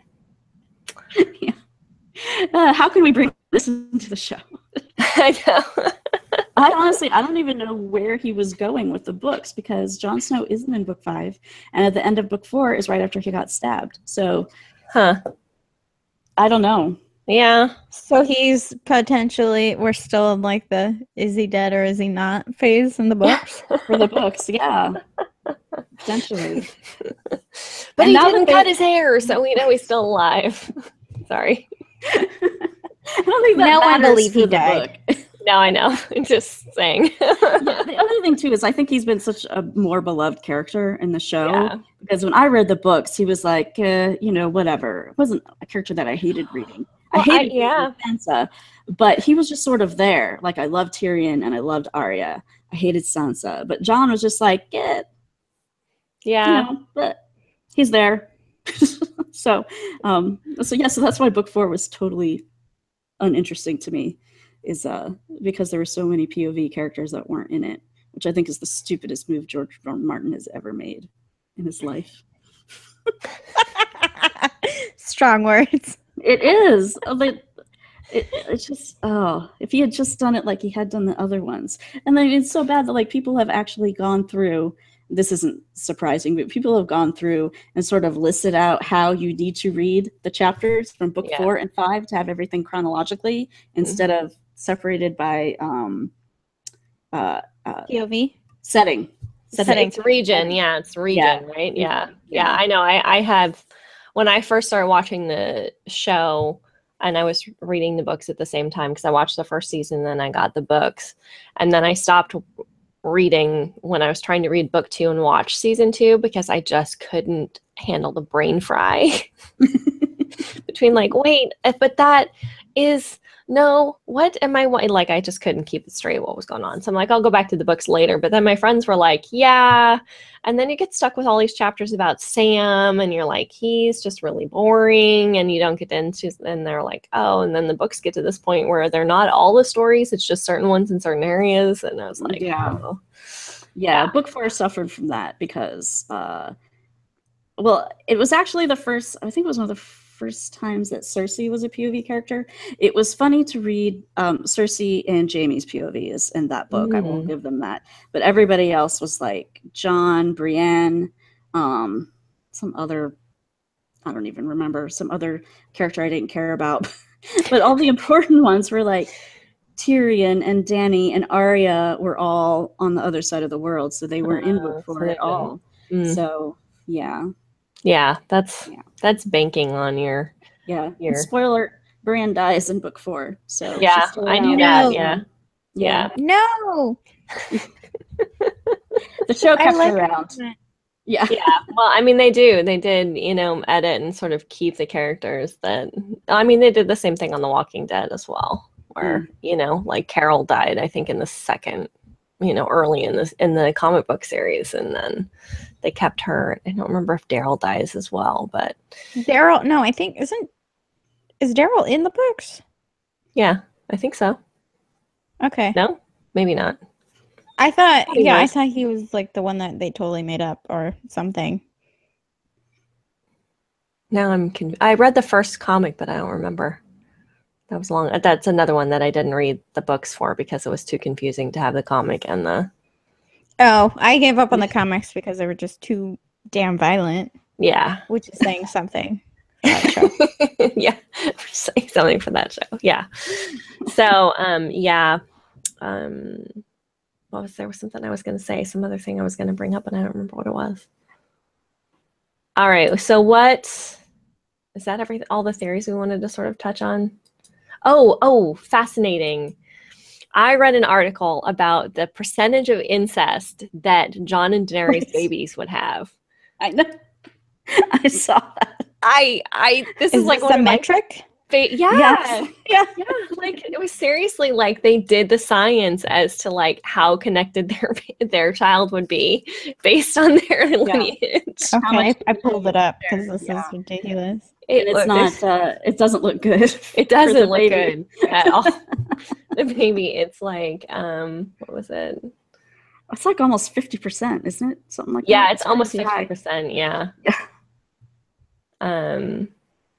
Uh, how can we bring this into the show? I know. I honestly, I don't even know where he was going with the books because Jon Snow isn't in book five, and at the end of book four is right after he got stabbed. So Huh. I don't know. Yeah. So he's potentially, we're still in like the is he dead or is he not phase in the books. For the books, yeah, potentially. But And he now that didn't they- cut his hair, so we know he's still alive. Sorry. I don't think that No one matters believe for he the died. book. No, I know. I'm just saying. Yeah, the other thing too is I think he's been such a more beloved character in the show Yeah. because when I read the books, he was like, uh, you know, whatever. It wasn't a character that I hated reading. Well, I I- hated yeah. reading Sansa, but he was just sort of there. Like I loved Tyrion and I loved Arya. I hated Sansa, but John was just like, yeah, Yeah. you know, but he's there. so, um, so yeah, so that's why book four was totally uninteresting to me, is uh because there were so many P O V characters that weren't in it, which I think is the stupidest move George R. R. Martin has ever made in his life. Strong words. It is. uh, Like, it, it's just oh, if he had just done it like he had done the other ones, and then it's so bad that like people have actually gone through. This isn't surprising, but people have gone through and sort of listed out how you need to read the chapters from book Yeah. four and five to have everything chronologically instead of separated by um, uh, uh, P O V. setting. Setting. It's region. Yeah, it's region, Yeah. right? Yeah. Yeah. Yeah, I know. I, I have, when I first started watching the show and I was reading the books at the same time because I watched the first season, then I got the books. And then I stopped reading when I was trying to read book two and watch season two because I just couldn't handle the brain fry between like, wait, if- but that is no, what am I wa-" like? I just couldn't keep it straight what was going on. So I'm like, I'll go back to the books later. But then my friends were like, yeah. And then you get stuck with all these chapters about Sam, and you're like, he's just really boring, and you don't get into. And they're like, oh, and then the books get to this point where they're not all the stories; it's just certain ones in certain areas. And I was like, Yeah. oh. Yeah, Yeah. book four suffered from that because, uh, well, it was actually the first, I think it was one of the first times that Cersei was a P O V character. It was funny to read um, Cersei and Jaime's P O Vs in that book. I won't Mm. give them that. But everybody else was like John, Brienne, um, some other, I don't even remember, some other character I didn't care about. But all the important ones were like, Tyrion and Dany and Arya were all on the other side of the world, so they weren't in Oh, book so four they at all. Mm. So yeah, Yeah, that's Yeah. that's banking on your. yeah. And Here. spoiler: Bran dies in book four. So Yeah, she's still I knew around. that. No. Yeah, Yeah, No. the show I kept like her around. that. Yeah, yeah. Well, I mean, they do. They did, you know, edit and sort of keep the characters that. I mean, they did the same thing on The Walking Dead as well. where, you know, like Carol died, I think in the second, you know, early in this in the comic book series, and then they kept her. I don't remember if Daryl dies as well, but Daryl, no, I think isn't is Daryl in the books? yeah, I think so. Okay. No, maybe not. I thought, He yeah, I was. thought he was like the one that they totally made up or something. Now I'm conf- I read the first comic, but I don't remember. That was long. That's another one that I didn't read the books for because it was too confusing to have the comic and the Oh, I gave up on the comics because they were just too damn violent, yeah. which is saying something for that show. Yeah, say something for that show. Yeah. So, um, yeah. Um, what was there was something I was going to say, some other thing I was going to bring up, and I don't remember what it was. All right. So, what is that? Everything, all the theories we wanted to sort of touch on. Oh, oh, fascinating. I read an article about the percentage of incest that John and Daenerys babies would have. I know. I saw that. I, I, this is, Is like this one a of my metric? fa- yeah, Yes. Yeah. yeah. Like it was seriously like they did the science as to like how connected their their child would be based on their lineage. How Okay, much I pulled it up because this Yeah. is ridiculous. It, And it's not. Uh, it doesn't look good. It for doesn't the look baby. good at all. The baby, it's like, um, what was it? It's like almost fifty percent, isn't it? Something like Yeah, that. it's almost crazy fifty high. percent. Yeah. Yeah. Um,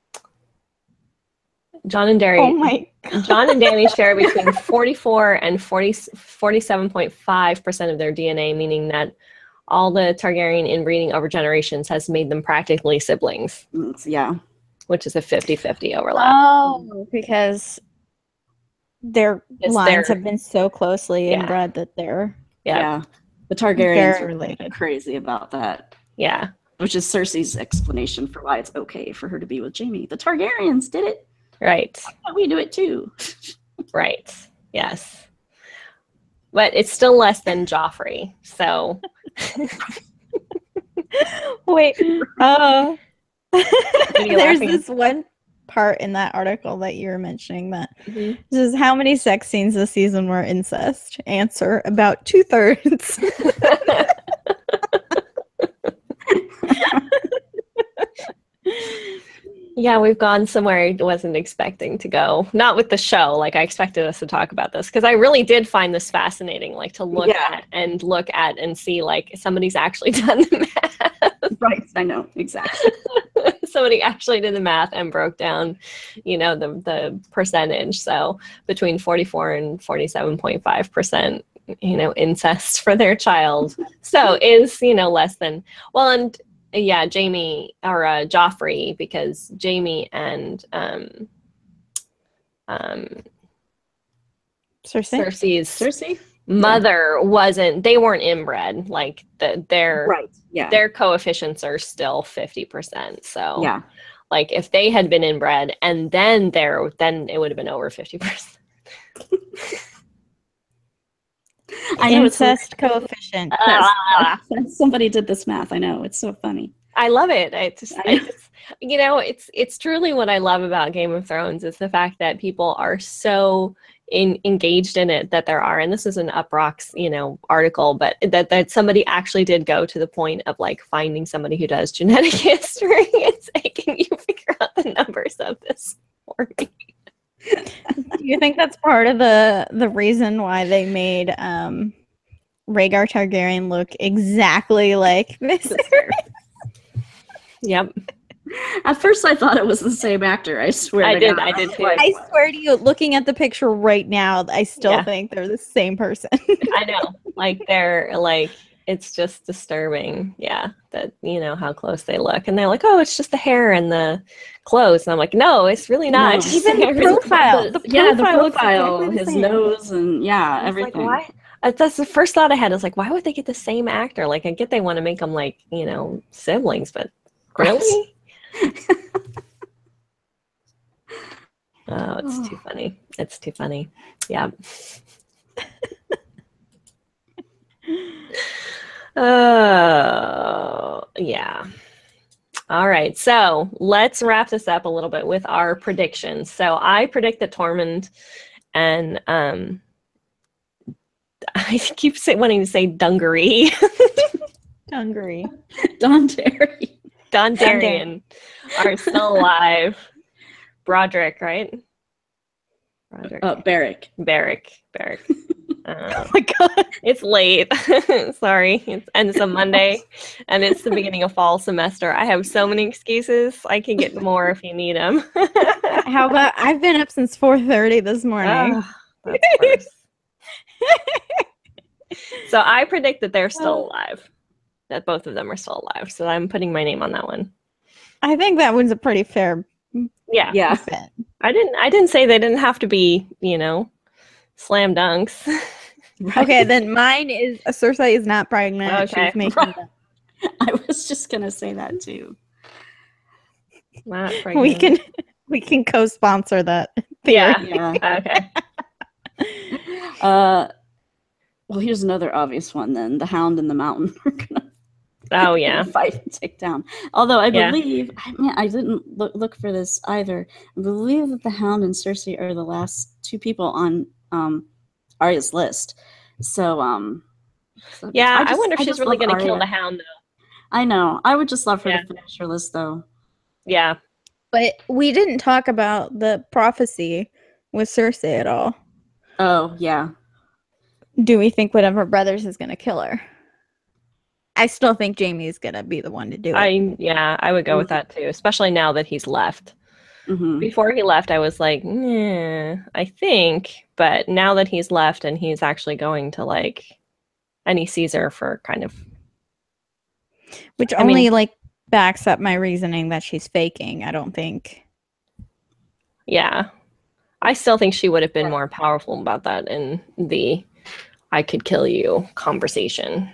John and Oh Derry, my John and Danny share between forty-four and forty, forty-seven point five percent of their D N A, meaning that all the Targaryen inbreeding over generations has made them practically siblings, Mm, so yeah. which is a fifty-fifty overlap. Oh, because their It's lines their- have been so closely Yeah. inbred that they're Yeah. Yeah. The Targaryens very are related. crazy about that, Yeah. which is Cersei's explanation for why it's okay for her to be with Jaime. The Targaryens did it. Right. Why don't we do it too? Right. Yes. But it's still less than Joffrey. So Wait. Oh. you There's laughing? this one part in that article that you were mentioning that Mhm. this is how many sex scenes this season were incest. Answer: about two thirds. Yeah, we've gone somewhere I wasn't expecting to go. Not with the show. Like I expected us to talk about this because I really did find this fascinating, like to look Yeah. at and look at and see like somebody's actually done the math. Right. I know. Exactly. Somebody actually did the math and broke down, you know, the the percentage. So between forty-four and forty-seven point five percent, you know, incest for their child. So is, you know, less than well and yeah, Jaime or uh, Joffrey, because Jaime and um, um, Cersei. Cersei's Cersei? mother wasn't. They weren't inbred. Like the their Right. Yeah. their coefficients are still fifty percent. So Yeah. like if they had been inbred and then there, then it would have been over fifty percent. I know it's Incest coefficient. Ah. somebody did this math. I know. It's so funny. I love it. I just, I I know. just, you know, it's it's truly what I love about Game of Thrones is the fact that people are so in, engaged in it that there are, and this is an Uproxx, you know, article, but that that somebody actually did go to the point of like finding somebody who does genetic history and say, "Can you figure out the numbers of this for me?" Do you think that's part of the the reason why they made um Rhaegar Targaryen look exactly like Miss? Yep, At first, I thought it was the same actor. I swear. I to did. God. I did was too. like, I swear to you, looking at the picture right now, I still Yeah. think they're the same person. I know. Like they're like it's just disturbing. Yeah, that you know how close they look, and they're like, "Oh, it's just the hair and the clothes," and I'm like, "No, it's really not." No. It's just Even the hair and profile. the- The yeah, the profile looks profile, exactly the his same. nose, and yeah, I was like, everything. why? Uh, That's the first thought I had. I was like, why would they get the same actor? Like, I get they want to make them like, you know, siblings, but really? Oh, it's too funny. It's too funny. Yeah. Oh, yeah. All right. So let's wrap this up a little bit with our predictions. So I predict that Tormund and um, I keep say, wanting to say Dungaree. Hungry. Dondarrion. Dondarrion are still alive. Broderick, right? Broderick. Uh, Barrick. Barrick. Barrick. Uh, Oh my god. it's late. Sorry. It's, and it's a Monday, and it's the beginning of fall semester. I have so many excuses. I can get more if you need them. How about I've been up since four thirty this morning. Ah, that's worse. So I predict that they're still alive. That both of them are still alive. So I'm putting my name on that one. I think that one's a pretty fair Yeah. Yeah. bet. I didn't I didn't say they didn't have to be, you know, slam dunks. Right. Okay, then mine is uh, Cersei is not pregnant. Okay. She's making Right. that. I was just gonna say that too. Not We pregnant. can we can co-sponsor that theory. Yeah. Yeah. Okay. Uh, well, here's another obvious one. Then the Hound and the Mountain are gonna Oh yeah. fight and take down. Although I Yeah. believe, I mean, I didn't look look for this either. I believe that the Hound and Cersei are the last two people on um, Arya's list. So um, so Yeah, I, just- wonder if she's just really love gonna kill Arya. the Hound though. I know. I would just love her Yeah. to finish her list though. Yeah. But we didn't talk about the prophecy with Cersei at all. Oh yeah. Do we think one of her brothers is going to kill her? I still think Jamie's going to be the one to do it. I yeah, I would go with that too, especially now that he's left. hmm Before he left, I was like, yeah, I think, but now that he's left and he's actually going to like, and he sees her for kind of, Which I only mean- like backs up my reasoning that she's faking. I don't think. yeah. I still think she would have been more powerful about that in the I could kill you conversation.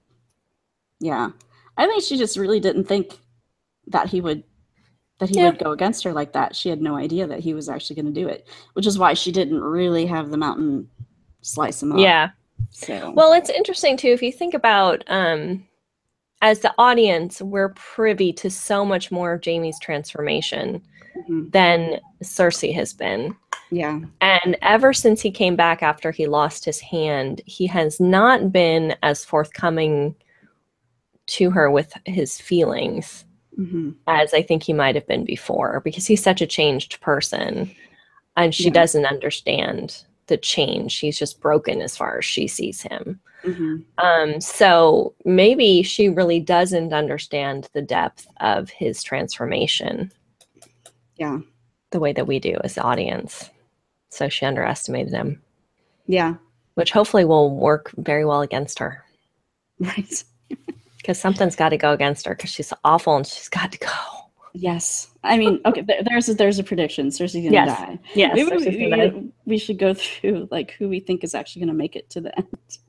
Yeah. I think she just really didn't think that he would that he Yeah. would go against her like that. She had no idea that he was actually going to do it, which is why she didn't really have the Mountain slice him up. Yeah. So Well, it's interesting too if you think about um as the audience, we're privy to so much more of Jamie's transformation mhm. than Cersei has been. yeah. And ever since he came back after he lost his hand, he has not been as forthcoming to her with his feelings hmm as I think he might have been before, because he's such a changed person and she Yeah. doesn't understand the change. He's just broken as far as she sees him. hmm Um, so maybe she really doesn't understand the depth of his transformation Yeah. the way that we do as the audience. So she underestimated him, Yeah. which hopefully will work very well against her, Right. because something's got to go against her because she's awful and she's got to go. Yes. I mean, okay, there, there's a, there's a prediction. Cersei's gonna Yes. die. Yes. Maybe Cersei's we, gonna we, we should go through like who we think is actually gonna make it to the end.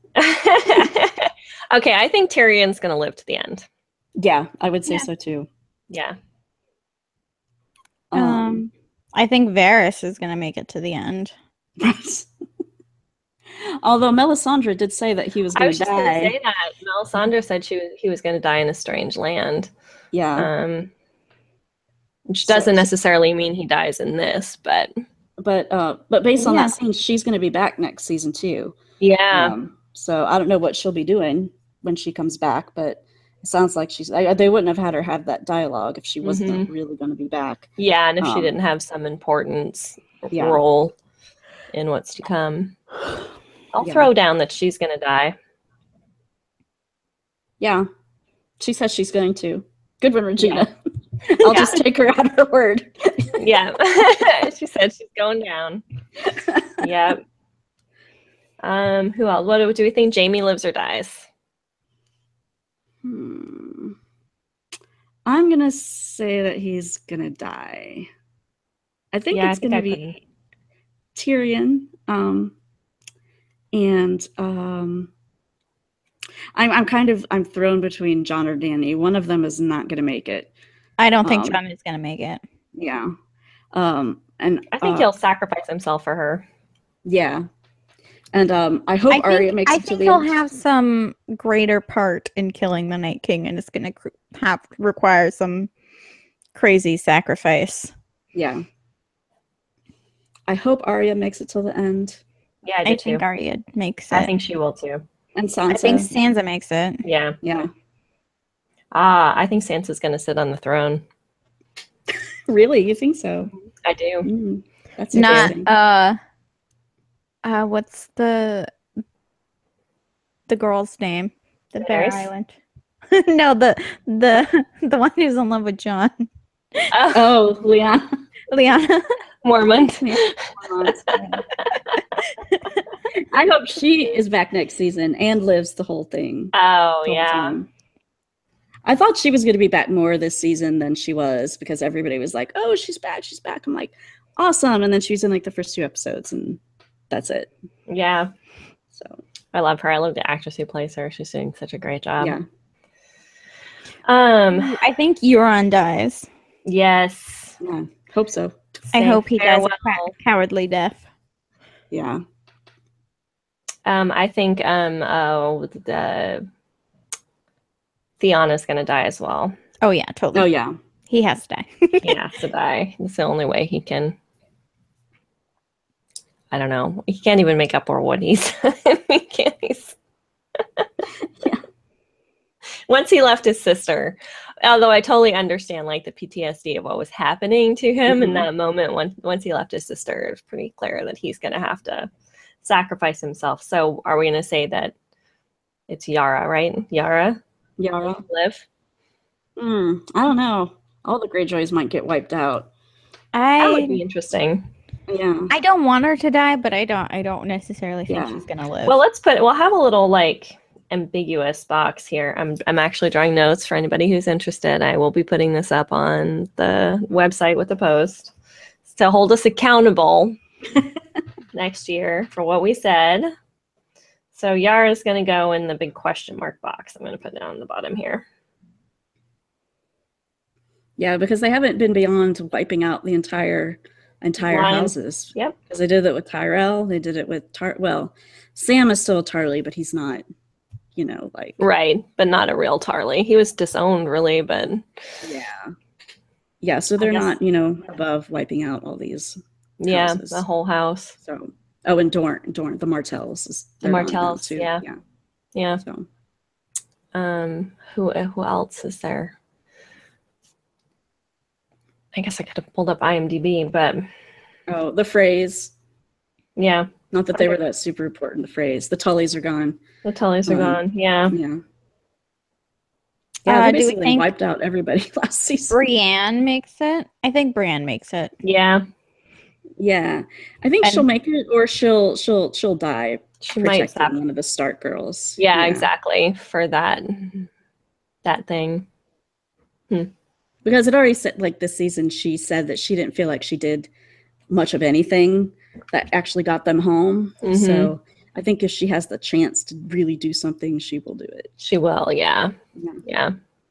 die. Okay, I think Tyrion's going to live to the end. Yeah, I would say Yeah. so too. Yeah. Um, Um, I think Varys is going to make it to the end. right. Although Melisandre did say that he was I going was to just going to die. say that. Melisandre said she was, he was going to die in a strange land. Yeah. Um, which So- doesn't necessarily mean he dies in this, but But uh, but based on Yeah. that scene, she's going to be back next season too. yeah. Um, so I don't know what she'll be doing when she comes back, but it sounds like she's. I, they wouldn't have had her have that dialogue if she wasn't really going to be back. Yeah, and if she Um, didn't have some important Yeah. role in what's to come, I'll Yeah. throw down that she's going to die. Yeah, she says she's going to. Good one, Regina. Yeah. I'll just take her at her word. Yeah. She said she's going down. Yep. Um, who else? What do, do we think Jamie lives or dies? Hmm. I'm gonna say that he's gonna die. I think Yeah, I it's think gonna I be couldn't. Tyrion. Um, and um, I'm I'm kind of I'm thrown between John or Danny. One of them is not gonna make it. I don't think Um, John is going to make it. Yeah. Um, and I think uh, he'll sacrifice himself for her. Yeah. And um, I hope I Arya think, makes I it to think the he'll end. have some greater part in killing the Night King, and it's going to cr- have require some crazy sacrifice. Yeah. I hope Arya makes it till the end. Yeah, I, I do think too. Arya makes it. I think she will too. And Sansa. I think Sansa makes it. Yeah. Yeah. Ah, I think Sansa's going to sit on the throne. Really? You think so? I do. Mm, that's Not interesting. uh uh what's the the girl's name? The Bear Daenerys? Island. No, the the the one who's in love with John. Oh, Oh, Leanna. Liana. Mormont. I hope she is back next season and lives the whole thing. Oh, the whole yeah. time. I thought she was going to be back more this season than she was because everybody was like, "Oh, she's back, she's back." I'm like, "Awesome!" And then she was in like the first two episodes, and that's it. Yeah. So I love her. I love the actress who plays her. She's doing such a great job. yeah, Um. I think Euron dies. Yes. yeah, hope so. I Say hope he dies a farewell. cow- cowardly death. Yeah, Um. I think. Um. Oh. The. Theon's gonna die as well. Oh yeah, totally. oh yeah, He has to die. He has to die. It's the only way he can. I don't know. He can't even make up for what he's. he can't. He's... Yeah. Once he left his sister, although I totally understand like the P T S D of what was happening to him in Mhm. that moment. Once once he left his sister, it was pretty clear that he's going to have to sacrifice himself. So, are we going to say that it's Yara, right? Yara, Yara. live. Mm, I don't know. All the Greyjoys might get wiped out. That would I be interesting. Yeah, I don't want her to die, but I don't I don't necessarily think Yeah. she's gonna live. Well, let's put. We'll have a little like ambiguous box here. I'm I'm actually drawing notes for anybody who's interested. I will be putting this up on the website with the post to hold us accountable next year for what we said. So Yara's going to go in the big question mark box. I'm going to put it on the bottom here. yeah, because they haven't been beyond wiping out the entire entire Line. houses. Yep. Because they did it with Tyrell. They did it with Tar. Well, Sam is still a Tarly, but he's not. You know, like Right, but not a real Tarly. He was disowned, really, but yeah, yeah. So they're guess- not, you know, above wiping out all these. yeah, Houses. the whole house. So, oh, and Dorn, Dorn, the Martells. Is, The they're on now, Martells, too. yeah. yeah. Yeah. So, Um, who who else is there? I guess I could have pulled up IMDb, but oh, the phrase. yeah, Not that they were that super important. The phrase. The Tullys are gone. the Tullys are Um, gone. Yeah. Yeah. Uh, Yeah, they do we basically think- wiped out everybody last season. Brienne makes it. I think Brienne makes it. Yeah. Yeah, I think And- she'll make it, or she'll she'll she'll die She might protecting stop. one of the Stark girls. Yeah, exactly. For that that thing. Because it already said, like this season, she said that she didn't feel like she did much of anything that actually got them home. Mhm. So I think if she has the chance to really do something, she will do it. She will, yeah. Yeah. Yeah.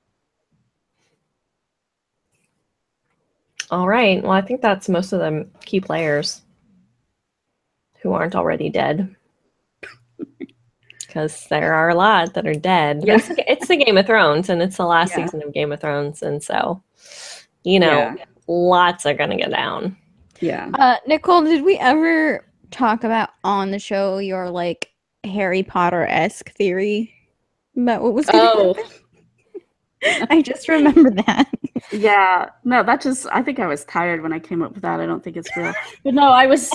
All right. Well, I think that's most of the key players who aren't already dead. Because there are a lot that are dead. Yeah. It's, it's the Game of Thrones, and it's the last Yeah. season of Game of Thrones. And so, you know, Yeah. lots are going to go down. Yeah. Uh, Nicole, did we ever talk about on the show your like Harry Potter esque theory about what was going to Oh, happen? I just remember that. yeah. No, that just, I think I was tired when I came up with that. I don't think it's real. But no, I was,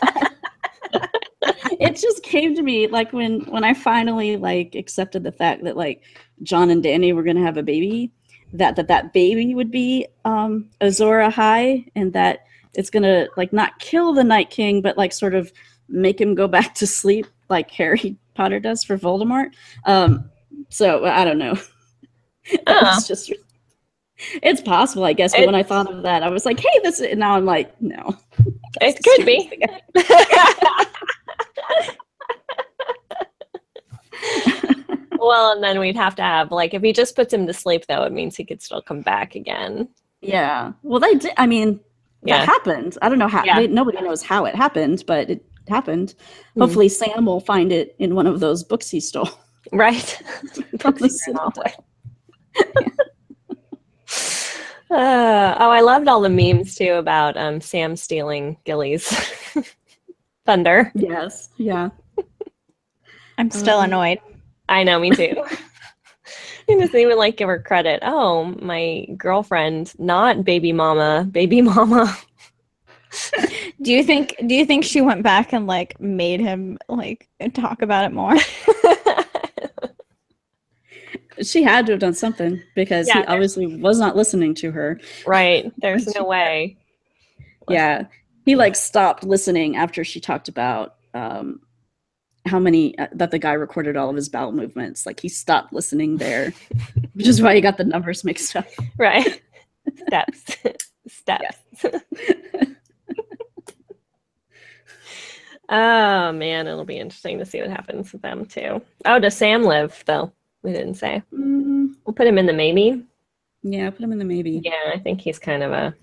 it just came to me like when, when I finally like accepted the fact that like John and Danny were going to have a baby, that, that that baby would be um, Azor Ahai, and that it's going to like not kill the Night King, but like sort of make him go back to sleep like Harry Potter does for Voldemort. Um, so I don't know. That Oh. was just, it's possible, I guess. But It- when I thought of that, I was like, hey, this is, and now I'm like, no. It could be. Well, and then we'd have to have, like, if he just puts him to sleep, though, it means he could still come back again. Yeah. Well, they did. I mean, Yeah. that happened. I don't know how. Yeah. They, nobody knows how it happened, but it happened. Hmm. Hopefully, Sam will find it in one of those books he stole. Right? From the Citadel. Uh, oh, I loved all the memes too about um, Sam stealing Gilly's thunder. Yes. Yeah. I'm still Um, annoyed. I know, me too. He doesn't even like give her credit. Oh, my girlfriend, not baby mama, baby mama. Do you think do you think she went back and like made him like talk about it more? She had to have done something because Yeah, he obviously was not listening to her. Right. There's no way. Yeah. He like stopped listening after she talked about um, how many uh, that the guy recorded all of his bowel movements. Like he stopped listening there, which is why he got the numbers mixed up. Right. Steps. Steps. Oh man, it'll be interesting to see what happens with them too. Oh, does Sam live though? We didn't say. Mm, We'll put him in the maybe. yeah, put him in the maybe. Yeah, I think he's kind of a.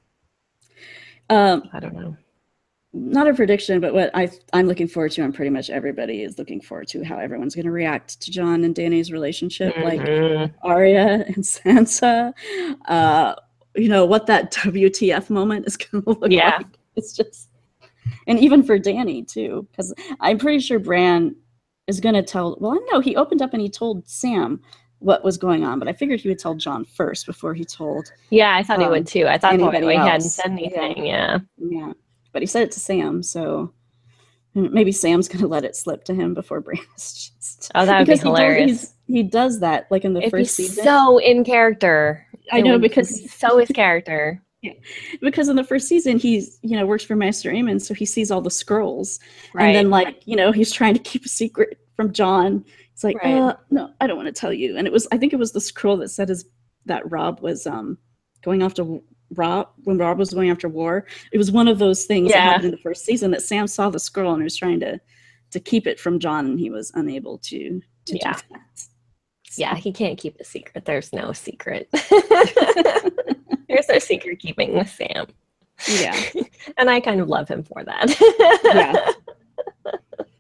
Um, I don't know. not a prediction, but what I I'm looking forward to, and pretty much everybody is looking forward to, how everyone's going to react to John and Danny's relationship, Mhm. like Arya and Sansa. Uh, you know what that W T F moment is going to look Yeah. like. It's just, and even for Danny too, because I'm pretty sure Bran is going to tell. Well, I don't know. He opened up and he told Sam what was going on, but I figured he would tell John first before he told. Yeah, I thought he Um, would too. I thought the anybody way he hadn't else. said anything. Yeah. Yeah, but he said it to Sam, so maybe Sam's going to let it slip to him before Bran is just. Oh, that would be because he does, hilarious. he's, he does that, like in the It'd be first season. so in character. I It know, would be because so his character. because in the first season he's, you know, works for Maester Aemon, so he sees all the scrolls, Right. and then like, you know, he's trying to keep a secret from John. It's like, Right. uh, no, I don't want to tell you. And it was, I think it was the scroll that said his that Rob was um going off to Rob when Rob was going after war. It was one of those things that Yeah. happened in the first season that Sam saw the scroll and was trying to to keep it from John, and he was unable to to Yeah. do that. Yeah, he can't keep a secret. There's no secret. There's no secret keeping with Sam. Yeah. And I kind of love him for that. Yeah.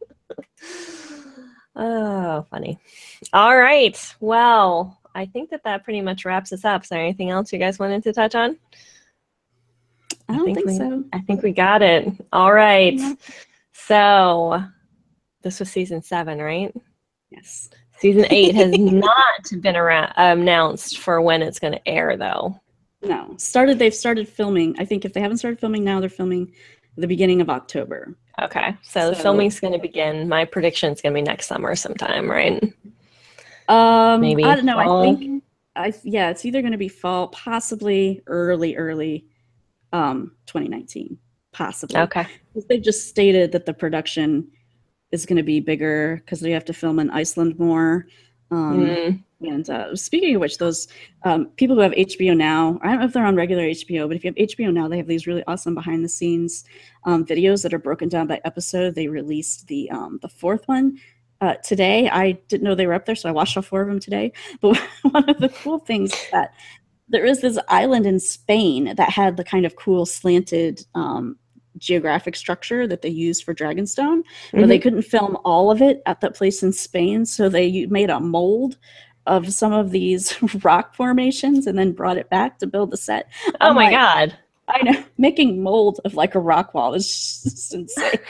Oh, funny. All right. Well, I think that that pretty much wraps us up. Is there anything else you guys wanted to touch on? I don't think, we, so. I think we got it. All right. Yeah. So this was season seven, right? Yes. Season eight has not been around, announced for when it's going to air, though. No. Started they've started filming. I think if they haven't started filming now, they're filming at the beginning of October. Okay, so, the So- filming's going to begin. My prediction is going to be next summer sometime, right? Um Maybe I don't know. fall? I think I yeah, it's either going to be fall, possibly early, early um twenty nineteen. Possibly. Okay. They've just stated that the production is going to be bigger because they have to film in Iceland more. Um, Mm, And uh, speaking of which, those um, people who have H B O Now, I don't know if they're on regular H B O, but if you have H B O Now, they have these really awesome behind the scenes um, videos that are broken down by episode. They released the um, the fourth one uh, today. I didn't know they were up there, so I watched all four of them today. But one of the cool things is that there is this island in Spain that had the kind of cool slanted um, geographic structure that they used for Dragonstone, but they mhm. couldn't film all of it at that place in Spain, so they u- made a mold of some of these rock formations and then brought it back to build the set. Oh I'm my like, God. I know, making mold of like a rock wall is just insane.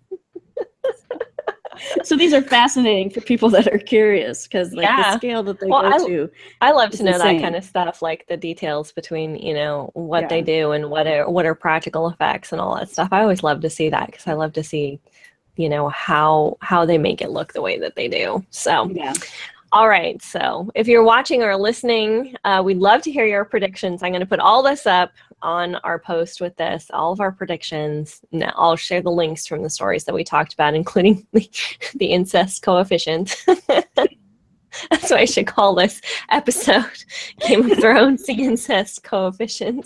So these are fascinating for people that are curious, because like Yeah. the scale that they Well, go I- to. I love It's to know that insane. kind of stuff, like the details between, you know, what they Yeah. do and what are, what are practical effects and all that stuff. I always love to see that because I love to see, you know, how how they make it look the way that they do. So. Yeah. All right. So if you're watching or listening, uh, we'd love to hear your predictions. I'm going to put all this up on our post with this, all of our predictions. Now I'll share the links from the stories that we talked about, including the, the incest coefficient. That's what I should call this episode. Game of Thrones, the incest coefficient.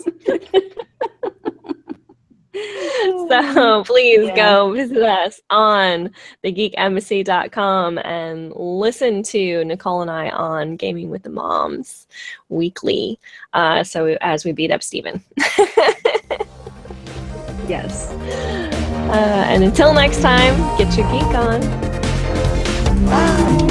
So please Yeah. go visit us on the geek embassy dot com and listen to Nicole and I on Gaming with the Moms weekly. Uh, so as we beat up Steven. Yes. Uh, and until next time, get your geek on. Bye.